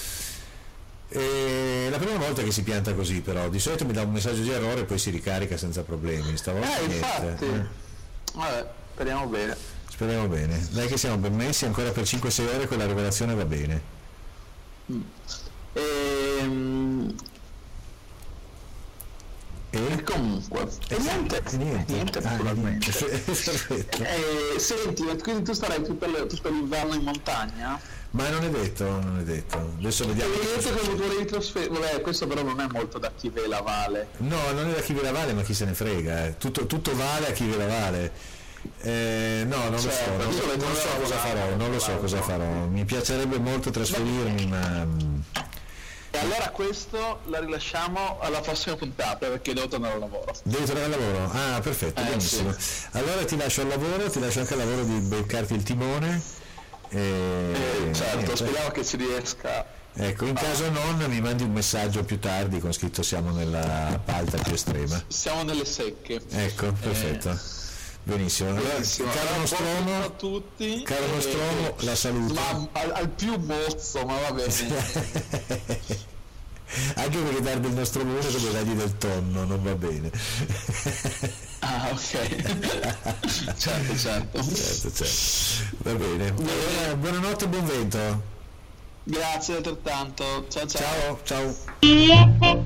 E la prima volta che si pianta così, però di solito mi dà un messaggio di errore e poi si ricarica senza problemi, stavolta Eh, niente. infatti. Eh, Vabbè, speriamo bene. speriamo bene, dai che siamo ben messi, ancora per cinque sei ore quella rivelazione va bene. Ehm, E? E comunque, e niente, E niente, niente Ah, naturalmente. niente. Perfetto. Eh, senti, ma quindi tu starai tutto, il- tutto l'inverno in montagna? Ma non è detto, non è detto. Adesso E vediamo. hai che detto cosa che succede. volevi trasferire. Vabbè, questo però non è molto da chi ve la vale. No, non è da chi ve la vale, ma chi se ne frega. eh. Tutto, tutto vale a chi ve la vale. Eh, no, non lo Certo, so, non, io so- le non so dovevo cosa lavorare, farò, non lo so cosa farò. Mi piacerebbe molto trasferirmi, ma mm, E allora questo la rilasciamo alla prossima puntata perché devo tornare al lavoro. devi tornare al lavoro. Ah, perfetto, Eh, benissimo. Allora ti lascio al lavoro, ti lascio anche al lavoro di beccarti il timone. E... Eh, certo, niente. speriamo che ci riesca. Ecco, in caso non mi mandi un messaggio più tardi con scritto siamo nella palta più estrema. Siamo nelle secche. Ecco, perfetto. Benissimo. Allora, Benissimo. caro Allora, buon Nostromo, giorno a tutti. caro Eh, Nostromo, la saluto. Ma al, al più mozzo, ma va bene. Anche perché dare del nostro mondo come dargli del tonno, non va bene. Ah, ok. certo, certo. Certo, certo. Va bene. Allora, buonanotte e buon vento. Grazie altrettanto. Ciao ciao. Ciao, ciao.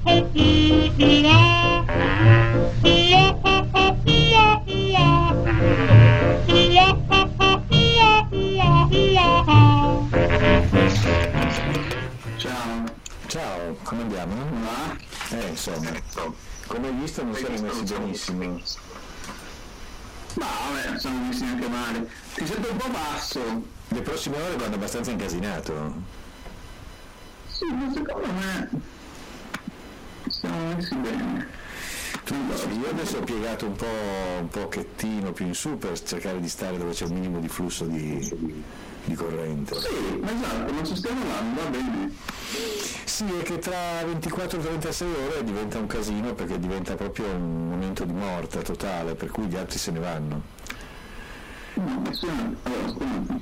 Ciao. Ciao. insomma, come hai visto non siamo messi benissimo. Ma vabbè, siamo messi anche male. Ti sento un po' basso. Le prossime ore vanno abbastanza incasinato. Sì, ma secondo me siamo messi bene. Tu, io adesso ho piegato un po' un pochettino più in su per cercare di stare dove c'è un minimo di flusso di, di corrente. Sì, esatto, ma ci stiamo andando, va bene. Sì, è che tra ventiquattro e trentasei ore diventa un casino, perché diventa proprio un momento di morte totale, per cui gli altri se ne vanno. No, ma sì, allora, scusa.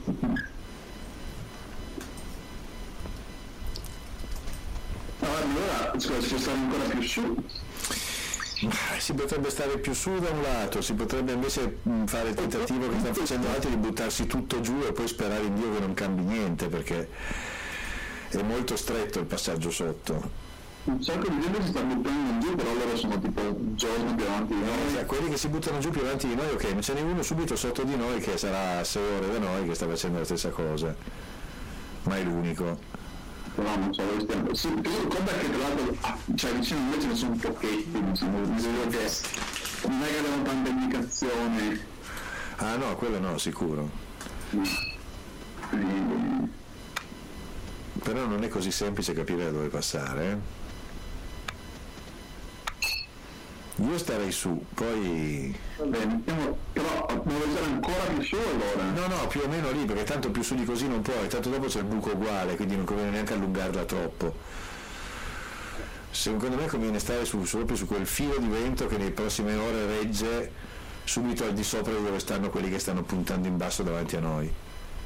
Allora, scusa, ci stare ancora più su. Si potrebbe stare più su da un lato, si potrebbe invece fare il tentativo che stanno facendo altri di buttarsi tutto giù e poi sperare in Dio che non cambi niente, perché è molto stretto il passaggio sotto. Un sacco di gente si sta buttando giù, però loro sono tipo un giorno più avanti di noi. Eh, quelli che si buttano giù più avanti di noi, ok, ma ce n'è uno subito sotto di noi che sarà a sei ore da noi che sta facendo la stessa cosa, ma è l'unico. Però non so dove stiamo. Sì, conta che tra l'altro, ah, cioè vicino a noi ce ne sono pochetti, diciamo, nel senso che non è che abbiamo tanta indicazione. Ah no, quello no, sicuro. Mm. Però non è così semplice capire da dove passare, eh? Io starei su, poi... Va bene, stiamo, però devo essere ancora più su allora. No, no, più o meno lì, perché tanto più su di così non puoi, tanto dopo c'è il buco uguale, quindi non conviene neanche allungarla troppo. Secondo me conviene stare su, proprio su quel filo di vento che nelle prossime ore regge subito al di sopra di dove stanno quelli che stanno puntando in basso davanti a noi.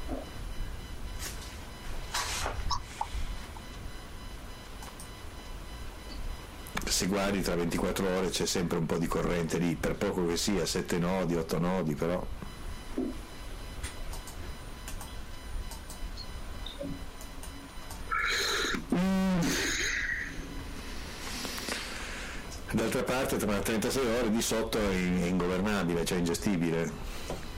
Se guardi tra ventiquattro ore c'è sempre un po' di corrente lì, per poco che sia, sette nodi, otto nodi, però mm. D'altra parte tra trentasei ore di sotto è ingovernabile, cioè ingestibile.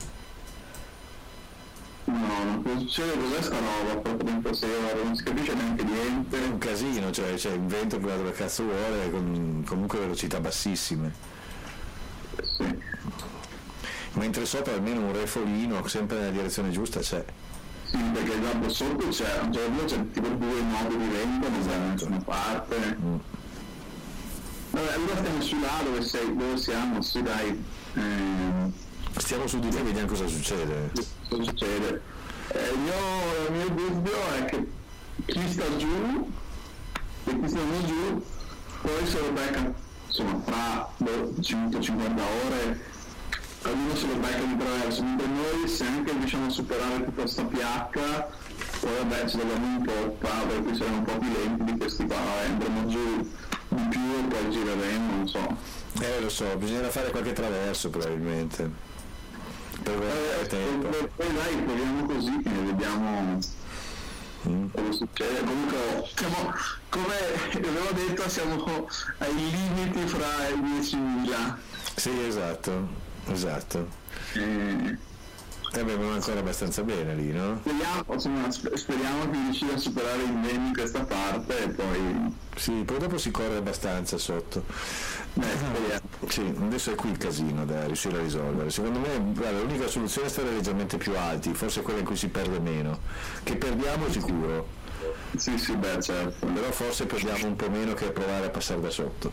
No, non succede cos'è sta roba, proprio trentasei ore, non si capisce neanche niente. È un casino, cioè c'è il vento che va dove cazzo vuole, con comunque velocità bassissime. Sì. Mentre sopra almeno un refolino, sempre nella direzione giusta, c'è. Sì, perché già sotto c'è, a un certo punto c'è tipo due nodi di vento, non c'è da nessuna parte. Mm. Vabbè, allora stiamo su là, dove sei, dove siamo, sì dai. Eh... Stiamo su di te e vediamo cosa succede. Cosa succede? Eh, il, mio, il mio dubbio è che chi sta giù e chi stanno giù poi se lo becca, insomma, fra centocinquanta ore ognuno se lo becca di traverso, mentre noi se anche riusciamo a superare tutta questa piacca poi vabbè ci dobbiamo in poppa, per cui saremo un po' più lenti di questi qua, andremo giù di più e poi gireremo, non so. Eh lo so, bisognerà fare qualche traverso probabilmente. Per eh, tempo. Poi dai, proviamo così e vediamo mm. cosa succede. Comunque siamo, come avevo detto, siamo ai limiti fra i diecimila. Sì, esatto, esatto. Eh. Eh beh, ma ancora abbastanza bene lì, no? Speriamo, insomma, speriamo di riuscire a superare il bene in questa parte e poi... Sì, poi dopo si corre abbastanza sotto. Beh, speriamo. Sì, adesso è qui il casino da riuscire a risolvere. Secondo me guarda, l'unica soluzione è stare leggermente più alti, forse quella in cui si perde meno. Che perdiamo sicuro. Sì, sì, beh, certo. Però forse perdiamo un po' meno che provare a passare da sotto.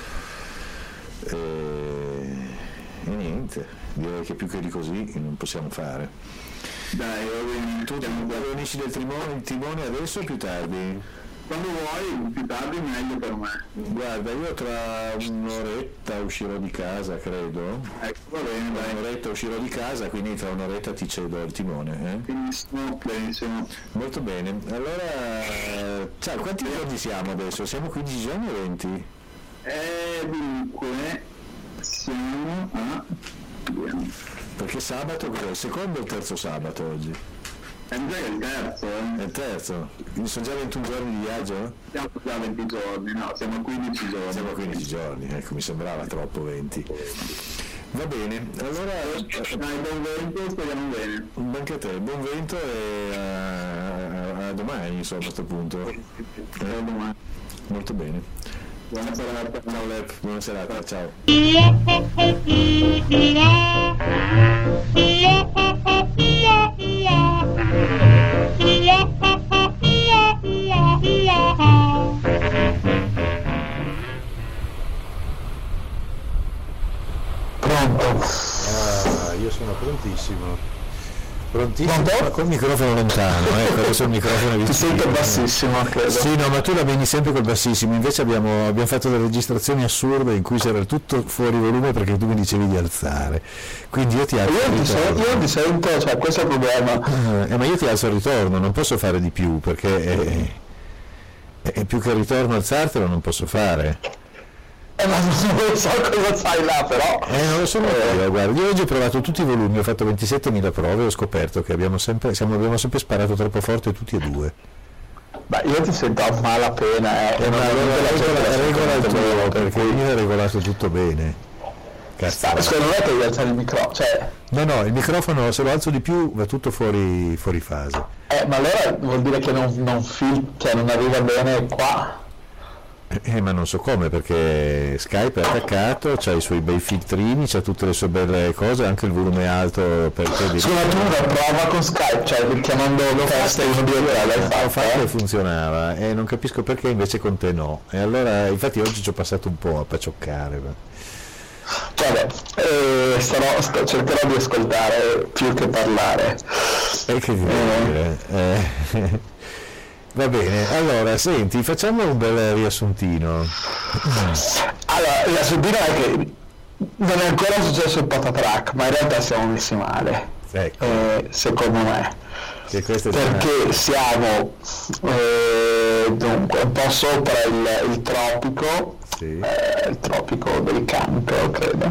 E... e niente, direi che più che di così non possiamo fare. Dai, tu ti unisci del timone, il timone adesso o più tardi? Quando vuoi, più tardi meglio per me. Guarda, io tra un'oretta uscirò di casa, credo. Ecco, va bene, tra dai. un'oretta uscirò di casa, quindi tra un'oretta ti cedo il timone. Eh? Benissimo, benissimo. Molto bene. Allora, ciao, quanti giorni siamo adesso? Siamo quindici giorni o venti? Eh, dunque, siamo a... Vediamo. Perché sabato cos'è? Il secondo o il terzo sabato oggi? È già il terzo, eh? È il terzo? Quindi sono già ventuno giorni di viaggio? Siamo già venti giorni, no, siamo a quindici giorni. Siamo a quindici giorni, ecco, mi sembrava troppo venti. Va bene, allora... Dai, buon vento, speriamo bene. Anche a te, buon vento e a, a, a domani, insomma, a questo punto. A domani. Molto bene. Buona serata. Ciao Lep, buona serata, ciao. Pronto? Ah, io sono prontissimo. Prontissimo, ma col microfono lontano, ecco, adesso il microfono è vicino. Ti sento bassissimo, credo. Sì, no, ma tu la veni sempre col bassissimo, invece abbiamo, abbiamo fatto delle registrazioni assurde in cui c'era tutto fuori volume perché tu mi dicevi di alzare. Quindi io ti alzo Io il ti, sento, ritorno. io ti sento, cioè questo è il problema. Eh, ma io ti alzo il ritorno, non posso fare di più perché è, è più che il ritorno alzartelo non posso fare. Eh, ma non so cosa fai là, però. Eh, non lo so, eh. Guarda, io oggi ho provato tutti i volumi, ho fatto ventisettemila prove e ho scoperto che abbiamo sempre, siamo, abbiamo sempre sparato troppo forte tutti e due. Beh, io ti sento a malapena, eh. Eh, ma allora la regola, regola il tuo, per perché cui- io ho regolato tutto bene. Cazzo. Secondo me devi alzare il microfono, cioè. No, no, il microfono se lo alzo di più va tutto fuori, fuori fase. Eh, ma allora vuol dire che non, non fil- cioè non arriva bene qua. Eh, ma non so come, perché Skype è attaccato, c'ha i suoi bei filtrini, c'ha tutte le sue belle cose, anche il volume alto perché di... Scusa, tu una prova con Skype, cioè chiamando test uno due tre, l'hai L'ho fatto fatto? e funzionava e non capisco perché invece con te no. E allora infatti oggi ci ho passato un po' a paccioccare. Ma... Vabbè, eh, starò, sto- cercherò di ascoltare più che parlare. E che devo dire? Eh, va bene, allora senti, facciamo un bel riassuntino. Allora, la subina è che non è ancora successo il patatrack, ma in realtà siamo messi male, Ecco, eh, secondo me, che questo è perché siamo eh, dunque un po' sopra il, il tropico, Sì. eh, il tropico del Canto, credo,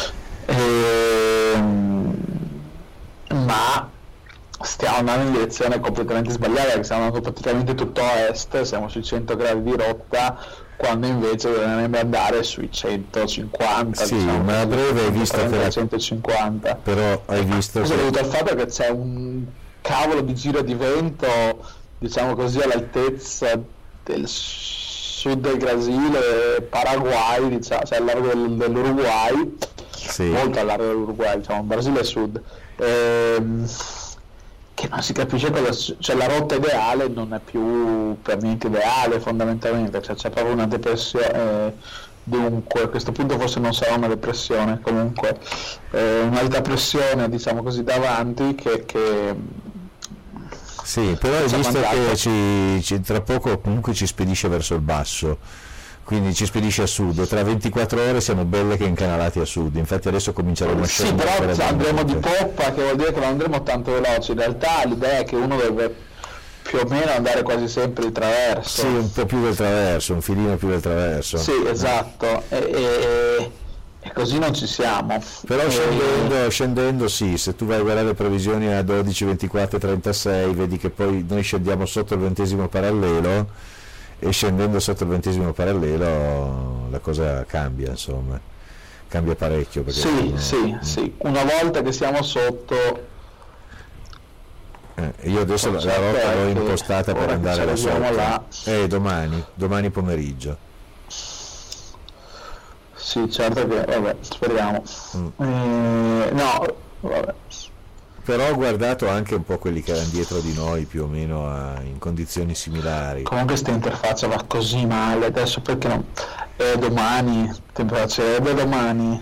Ehm, ma stiamo andando in direzione completamente sbagliata, perché stiamo andando praticamente tutto a est, siamo sui cento gradi di rotta, quando invece dovremmo andare sui centocinquanta, Sì, diciamo, ma a breve hai visto che la- centocinquanta. Però hai visto Questo è che... dovuto al fatto che c'è un cavolo di giro di vento, diciamo così, all'altezza del sud del Brasile, Paraguay, diciamo, cioè al largo del- dell'Uruguay, Sì. molto al largo dell'Uruguay, diciamo, Brasile Sud, ehm, che non si capisce cosa, su- cioè la rotta ideale non è più per niente ideale fondamentalmente, cioè c'è proprio una depressione, eh, dunque a questo punto forse non sarà una depressione, comunque eh, un'alta pressione, diciamo così, davanti che, che Sì, però hai ci ha visto mandato. che ci, ci- tra poco comunque ci spedisce verso il basso, quindi ci spedisce a sud, tra ventiquattro ore siamo belle che incanalati a sud, infatti adesso cominceremo a Sì, scendere. però per andremo di Abruzzo. poppa, che vuol dire che non andremo tanto veloci. In realtà l'idea è che uno deve più o meno andare quasi sempre di traverso. Sì, un po' più del traverso, un filino più del traverso. Sì, esatto. E, e- e così non ci siamo. Però E- scendendo, scendendo sì, se tu vai a guardare le previsioni a dodici, ventiquattro, trentasei, vedi che poi noi scendiamo sotto il ventesimo parallelo e scendendo sotto il ventesimo parallelo la cosa cambia, insomma, cambia parecchio. Perché Sì, no- sì, sì. Una volta che siamo sotto, Eh, io adesso la, la Certo, rotta è l'ho che impostata per ora che andare ci da arriviamo sotto. là. Eh, domani, domani pomeriggio. sì, certo che, vabbè, speriamo. Mm. Eh, no, vabbè. Però ho guardato anche un po' quelli che erano dietro di noi più o meno a- in condizioni similari. Comunque questa interfaccia va così male, adesso perché non... Eh, domani, temperatore domani.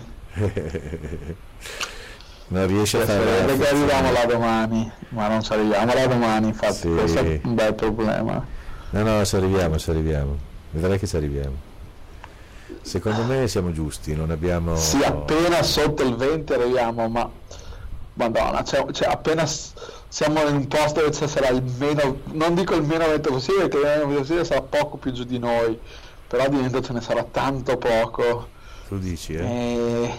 Non riesce a fare Speriamo che la arriviamo là domani, ma non ci arriviamo là domani, infatti Sì. questo è un bel problema. No, no, ci arriviamo, ci arriviamo. Vedrai che ci arriviamo. Secondo me siamo giusti, non abbiamo... Sì, appena sotto il venti arriviamo, ma madonna, cioè, cioè appena s- siamo in un posto dove ci sarà il meno, non dico il meno vento possibile, perché il meno vento possibile sarà poco più giù di noi, però di vento ce ne sarà tanto poco. Tu dici, eh? E...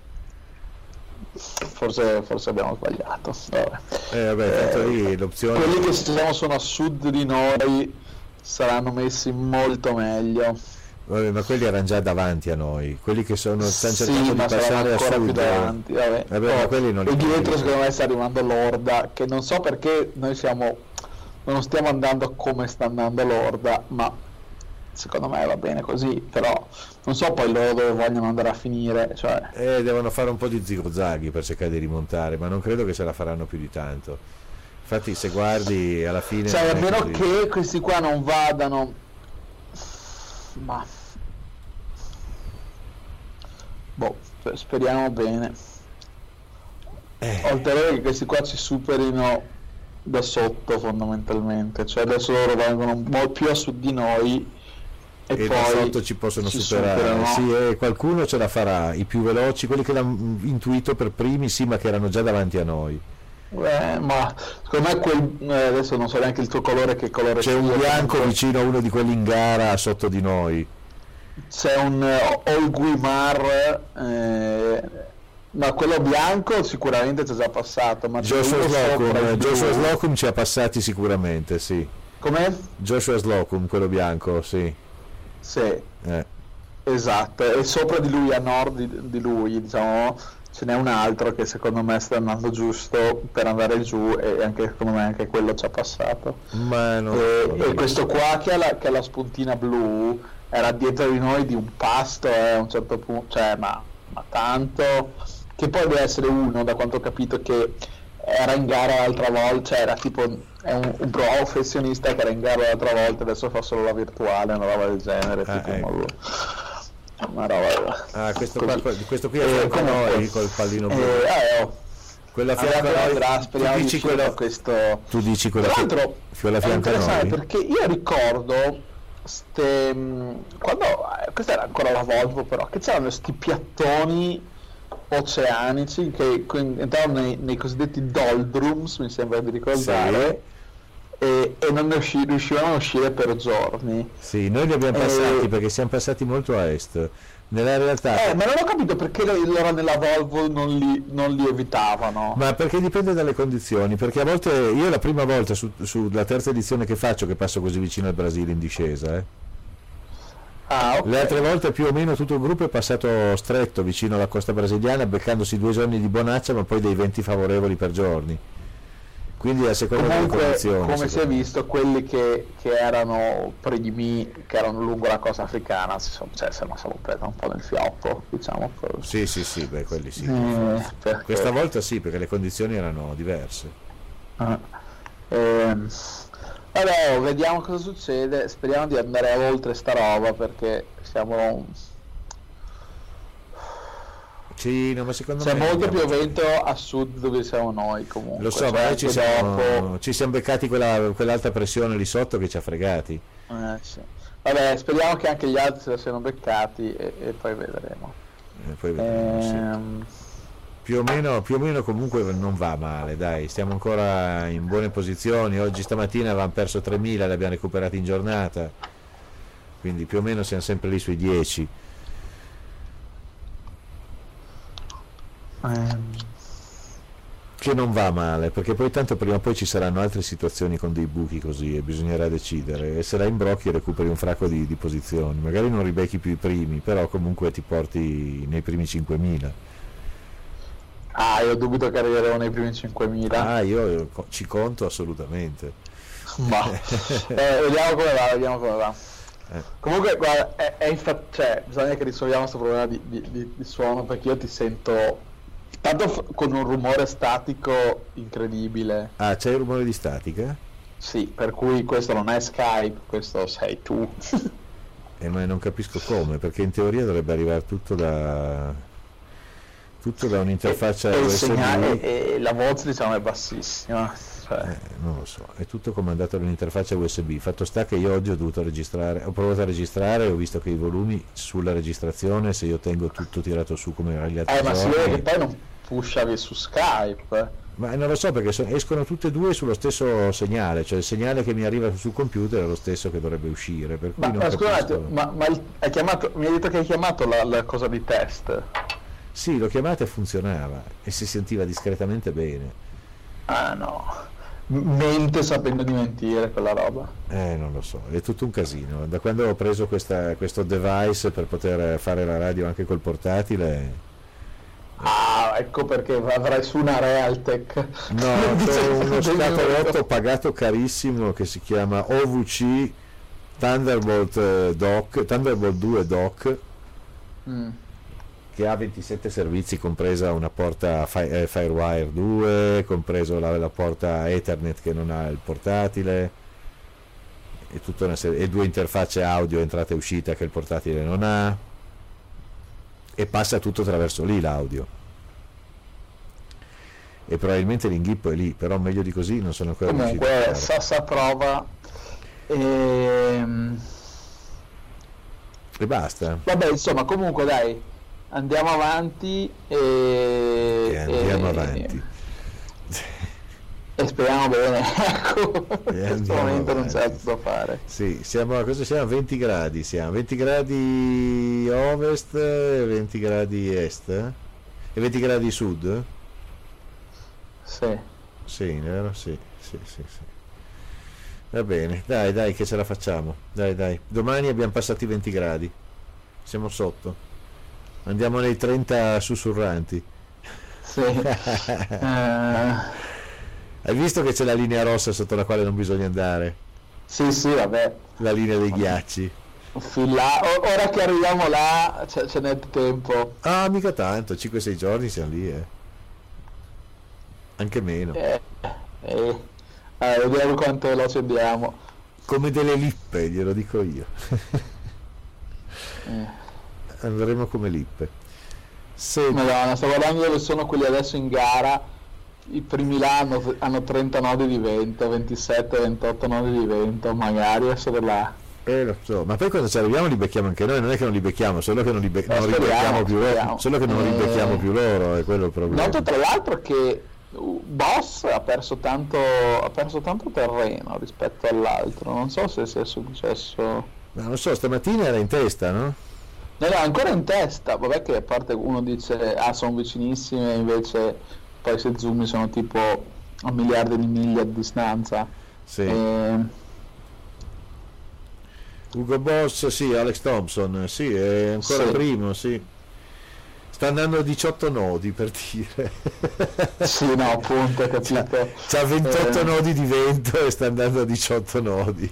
Forse, forse abbiamo sbagliato. Vabbè. Eh, vabbè, tanto lì l'opzione... Quelli che siamo sono a sud di noi saranno messi molto meglio. Vabbè, ma quelli erano già davanti a noi, quelli che sono, stanno Sì, cercando ma di passare saranno a ancora sud. più davanti. Vabbè. Vabbè, ma Oh, quelli non li e dietro capisco. secondo me sta arrivando l'Orda, che non so perché noi siamo non stiamo andando come sta andando l'Orda, ma secondo me va bene così, però non so poi loro dove vogliono andare a finire, cioè eh, devono fare un po' di zigzaghi per cercare di rimontare, ma non credo che ce la faranno più di tanto. Infatti se guardi alla fine, cioè a non è meno così. che questi qua non vadano, ma boh, speriamo bene. Eh. Oltre che questi qua ci superino da sotto fondamentalmente, cioè adesso loro vengono un po' più a sud di noi e, e poi da sotto ci possono ci superare, superano. sì, e qualcuno ce la farà, i più veloci, quelli che l'hanno intuito per primi, sì, ma che erano già davanti a noi. Eh, ma secondo me quel, eh, adesso non so neanche il tuo colore, che colore C'è un sia, bianco comunque. vicino a uno di quelli in gara sotto di noi. C'è un uh, Olguimar, eh, ma quello bianco sicuramente c'è già passato, ma c'è Joshua uno sopra Slocum, il blu. Joshua Slocum ci ha passati sicuramente, sì. Com'è? Joshua Slocum, quello bianco, sì. Sì, Eh. esatto, e sopra di lui, a nord di, di lui, diciamo, ce n'è un altro che secondo me sta andando giusto per andare giù, e anche secondo me anche quello ci ha passato. Ma non e, vabbè. e questo qua che ha, la, che ha la spuntina blu era dietro di noi di un pasto, eh, a un certo punto, cioè ma, ma tanto, che poi deve essere uno, da quanto ho capito, che era in gara l'altra volta, cioè era tipo è un, un professionista che era in gara l'altra volta, adesso fa solo la virtuale, una roba del genere, Ah, tipo ecco. una, una roba. Ah, questo, Così. qua, questo qui è Eh, fianco a comunque, noi col pallino blu. eh, eh, oh. Quello a Allora, fianco a però noi. andrà, Tu speriamo di dici uscire quello, da questo. tu dici quello Tra che l'altro quello a è fianco a interessante noi. perché io ricordo ste, mh, quando eh, questa era ancora la Volvo, però che c'erano questi piattoni oceanici che que- entravano nei, nei cosiddetti doldrums, mi sembra di ricordare, e, e non ne usci- riuscivano a uscire per giorni. Sì, noi li abbiamo passati Eh, perché siamo passati molto a est. Nella realtà, Eh, ma non ho capito perché loro nella Volvo non li, non li evitavano. ma perché dipende dalle condizioni, perché a volte io la prima volta su, sulla terza edizione che faccio, che passo così vicino al Brasile in discesa, eh. Ah, ok. Le altre volte più o meno tutto il gruppo è passato stretto vicino alla costa brasiliana, beccandosi due giorni di bonaccia, ma poi dei venti favorevoli per giorni. Quindi a seconda delle Comunque, condizioni. come si è secondo me. visto, quelli che, che erano primi, che erano lungo la costa africana, si sono, cioè, se no siamo presi un po' nel fiocco, diciamo. Sì, sì, sì, beh, quelli sì. Eh, perché- Questa volta sì, perché le condizioni erano diverse. Ah. Ehm, vabbè, vediamo cosa succede, speriamo di andare oltre sta roba, perché siamo... Sì, no, ma secondo c'è me molto più andiamo- vento a sud dove siamo noi, comunque. Lo so, cioè, ma noi ci anche siamo, dopo- ci siamo beccati quella, quell'alta pressione lì sotto che ci ha fregati. Eh, sì. Vabbè, speriamo che anche gli altri se la siano beccati e, e poi vedremo. E poi vedremo, sì. Ehm, Più o meno, più o meno comunque non va male, dai, stiamo ancora in buone posizioni. Oggi stamattina avevamo perso tremila, li abbiamo recuperati in giornata, quindi più o meno siamo sempre lì sui dieci. ehm, Che non va male, perché poi tanto prima o poi ci saranno altre situazioni con dei buchi così e bisognerà decidere, e se la imbrocchi recuperi un fracco di, di posizioni, magari non ribecchi più i primi, però comunque ti porti nei primi cinquemila. Ah, io dubito che arriveremo nei primi cinquemila. Ah, io co- ci conto assolutamente. Ma eh, vediamo come va, vediamo come va. Eh. Comunque, guarda, è, è infa- cioè, bisogna che risolviamo questo problema di, di, di, di suono, perché io ti sento tanto f- con un rumore statico incredibile. Ah, c'è il rumore di statica? Sì, per cui questo non è Skype, questo sei tu. Eh, ma non capisco come, perché in teoria dovrebbe arrivare tutto da tutto da un'interfaccia e, il U S B. segnale e la voce, diciamo, è bassissima. Cioè, Eh, non lo so, è tutto comandato da un'interfaccia U S B. Fatto sta che io oggi ho dovuto registrare, ho provato a registrare e ho visto che i volumi sulla registrazione, se io tengo tutto tirato su come era gli altri eh, ma si vede giorni, che poi non pushavi su Skype. ma non lo so perché so- escono tutte e due sullo stesso segnale, cioè il segnale che mi arriva sul computer è lo stesso che dovrebbe uscire, per cui Ma, non ma scusate, capisco. ma, ma il- hai chiamato, mi hai detto che hai chiamato la, la cosa di test? Sì, l'ho chiamata e funzionava e si sentiva discretamente bene. Ah no, M- mente sapendo di mentire quella roba. Eh, non lo so, è tutto un casino. Da quando ho preso questa- questo device per poter fare la radio anche col portatile, Ah, ecco perché avrai su una Realtek. no, Dice c'ho uno che- scatolotto pagato carissimo che si chiama O V C Thunderbolt eh, dock, Thunderbolt due dock, Mm. che ha ventisette servizi, compresa una porta fi- eh, Firewire due, compreso la, la porta Ethernet che non ha il portatile, e, tutta una serie, e due interfacce audio entrata e uscita che il portatile non ha, e passa tutto attraverso lì l'audio, e probabilmente l'inghippo è lì, però meglio di così non sono ancora riuscito a Comunque fare. Sassa prova e... E basta. Vabbè, insomma, comunque dai, andiamo avanti e, E andiamo e- avanti. e speriamo bene. Ecco, in questo andiamo momento non c'è avanti. altro da fare. Sì, siamo a cosa siamo? venti gradi, siamo venti gradi ovest e venti gradi est eh? E venti gradi sud? Sì. Sì, vero? Sì, sì, sì, sì. Va bene, dai, dai, che ce la facciamo. Dai, dai. Domani abbiamo passato i venti gradi. Siamo sotto. Andiamo nei trenta sussurranti. Sì. Eh, Hai visto che c'è la linea rossa sotto la quale non bisogna andare? sì, sì, vabbè. La linea dei ghiacci. Fin là, o- ora che arriviamo là ce, ce n'è tempo. Ah, mica tanto, cinque sei giorni siamo lì, eh. Anche meno. Eh, eh, eh, vediamo quanto veloce andiamo. Come delle lippe, glielo dico io. Eh. Andremo come lippe. Se... Madonna, sto guardando dove sono quelli adesso in gara. I primi là hanno, hanno trenta nodi di vento, ventisette ventotto nodi di vento, magari essere là. Eh, lo so, ma poi quando ci arriviamo li becchiamo anche noi, non è che non li becchiamo, solo che non li, be- Eh, non li speriamo, becchiamo più loro, speriamo. solo che non li Eh, becchiamo più loro, è quello il problema. Noto tra l'altro che uh, Boss ha perso tanto ha perso tanto terreno rispetto all'altro, non so se sia successo. Ma non so, stamattina era in testa, no? No, no, ancora in testa, vabbè che a parte uno dice ah sono vicinissime, invece poi se zoomi sono tipo a miliardi di miglia di distanza. Sì. Eh, Ugo Boss, sì, Alex Thompson, sì, è ancora Sì. primo, sì. Sta andando a diciotto nodi, per dire. sì, no, appunto, hai capito. C'ha ventotto Eh. nodi di vento e sta andando a diciotto nodi.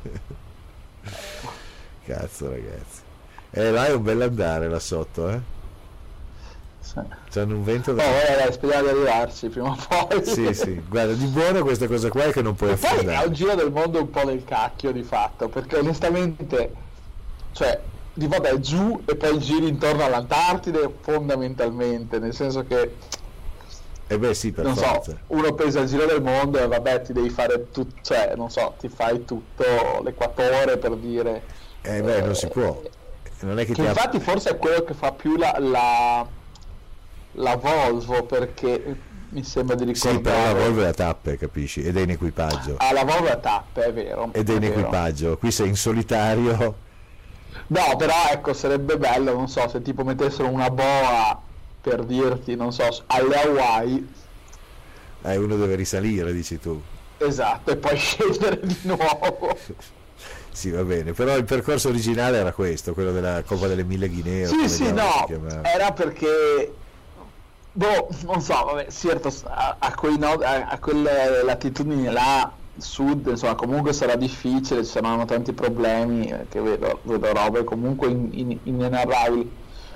Cazzo, ragazzi. E là è un bel andare là sotto, eh. Sì. C'hanno un vento Oh, da... vabbè, dai, speriamo di arrivarci prima o poi. Sì, sì, guarda, di buono questa cosa qua è che non puoi E poi è affondare. un giro del mondo un po' del cacchio di fatto, perché onestamente, cioè, di vabbè giù e poi giri intorno all'Antartide fondamentalmente, nel senso che, Eh beh sì, per non forza. so, uno pensa al giro del mondo e vabbè ti devi fare tutto, cioè, non so, ti fai tutto l'equatore per dire. Eh beh, non si può. Non è che Che ti ha... infatti forse è quello che fa più la, la, la Volvo, perché mi sembra di ricordare. Sì, però la Volvo è a tappe, capisci? Ed è in equipaggio. Ah, la Volvo è a tappe, è vero. Ed è in vero. equipaggio. Qui sei in solitario. No, però ecco, sarebbe bello, non so, se tipo mettessero una boa per dirti, non so, alle Hawaii, Eh, uno deve risalire, dici tu. esatto, e poi scendere di nuovo. Sì, va bene. Però il percorso originale era questo, quello della Coppa delle Mille Guinee. o Sì, come sì, diavolo si no, chiamava. era perché, boh, non so, vabbè, certo, a, a, quei no- a, a quelle latitudini là, sud, insomma, comunque sarà difficile, ci saranno tanti problemi, eh, che vedo, vedo robe comunque in, in, inenarrabili.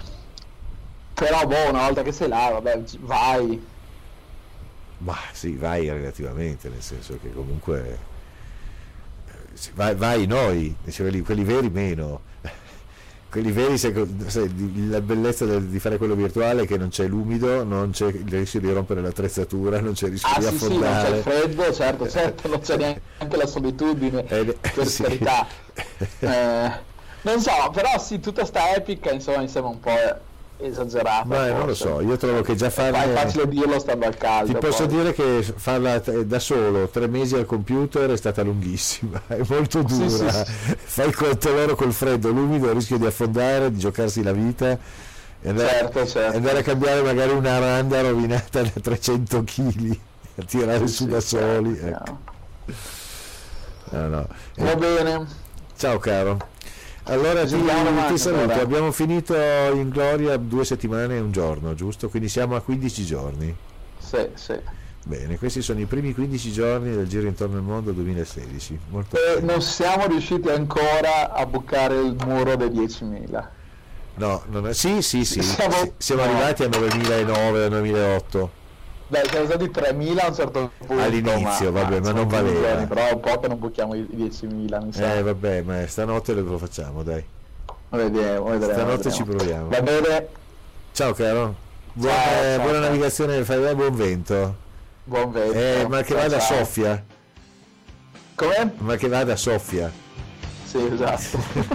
Però, boh, una volta che sei là, vabbè, gi- vai. Ma sì, vai relativamente, nel senso che comunque eh, sì, vai, vai noi, cioè, quelli, quelli veri meno. Quelli veri, se, se, di- la bellezza del- di fare quello virtuale è che non c'è l'umido, non c'è il rischio di rompere l'attrezzatura, non c'è il rischio Ah di sì sì, non c'è affondare. il freddo, certo, certo, non c'è neanche la solitudine, Eh, per sì. carità. Eh, non so, però sì, tutta sta epica, insomma, mi sembra un po' esagerata. Ma eh, non lo forse. so, io trovo che già Ma è farne... facile dirlo stando al caldo. Ti posso poi. dire che farla t- da solo tre mesi al computer è stata lunghissima, è molto Sì, dura. sì, sì. Fai il conto loro col freddo, l'umido, il rischio di affondare, di giocarsi la vita e andare, Certo, certo. andare a cambiare magari una randa rovinata da trecento chili a tirare Sì, su sì, da certo, soli. chiaro. Ecco. No, no. Va Eh, bene. ciao caro. Allora ti, Ci vediamo domani, ti saluto, allora. abbiamo finito in gloria due settimane e un giorno, giusto? Quindi siamo a quindici giorni. Sì, sì. Bene, questi sono i primi quindici giorni del Giro intorno al mondo duemilasedici. Molto E non siamo riusciti ancora a bucare il muro dei diecimila. No, non è... sì, sì, sì. Siamo, sì, siamo no. arrivati a novanove, novantaotto. Beh, siamo stati tremila a un certo punto. All'inizio, ma, vabbè, ma non sono valeva. giorni, però un po' che non buchiamo i diecimila, mi sa. Eh, vabbè, ma stanotte lo facciamo, dai. Vediamo, vedremo. Stanotte vedremo. ci proviamo. Va bene. Ciao caro. Buona, Ciao, ciao, buona ciao. navigazione, fai bene, buon vento. Buon vento. Eh, ma che Ciao, vada a ciao. Sofia. Come? Ma che vada a Sofia. Sì, esatto.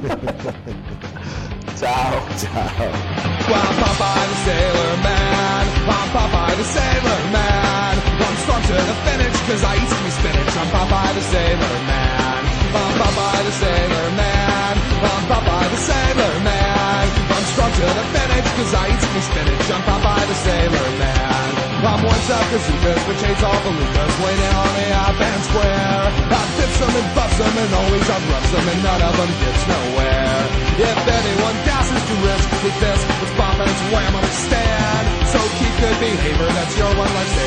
Ciao. Ciao. I'm Popeye the Sailor Man. I'm Popeye the Sailor Man. I'm strong to the finish cause I eat me spinach. I'm Popeye the Sailor Man. I'm Popeye the Sailor Man. I'm Popeye the Sailor Man. I'm strong to the finish cause I eat me spinach. I'm Popeye the Sailor Man. I'm once a bazookas, but chase all the lucas, waiting on the advance square. I fix them and bust them and always outrust them, and none of them gets nowhere. If anyone dashes to risk with this, it's pop and it's wham on a stand. So keep good behavior, that's your one life stand.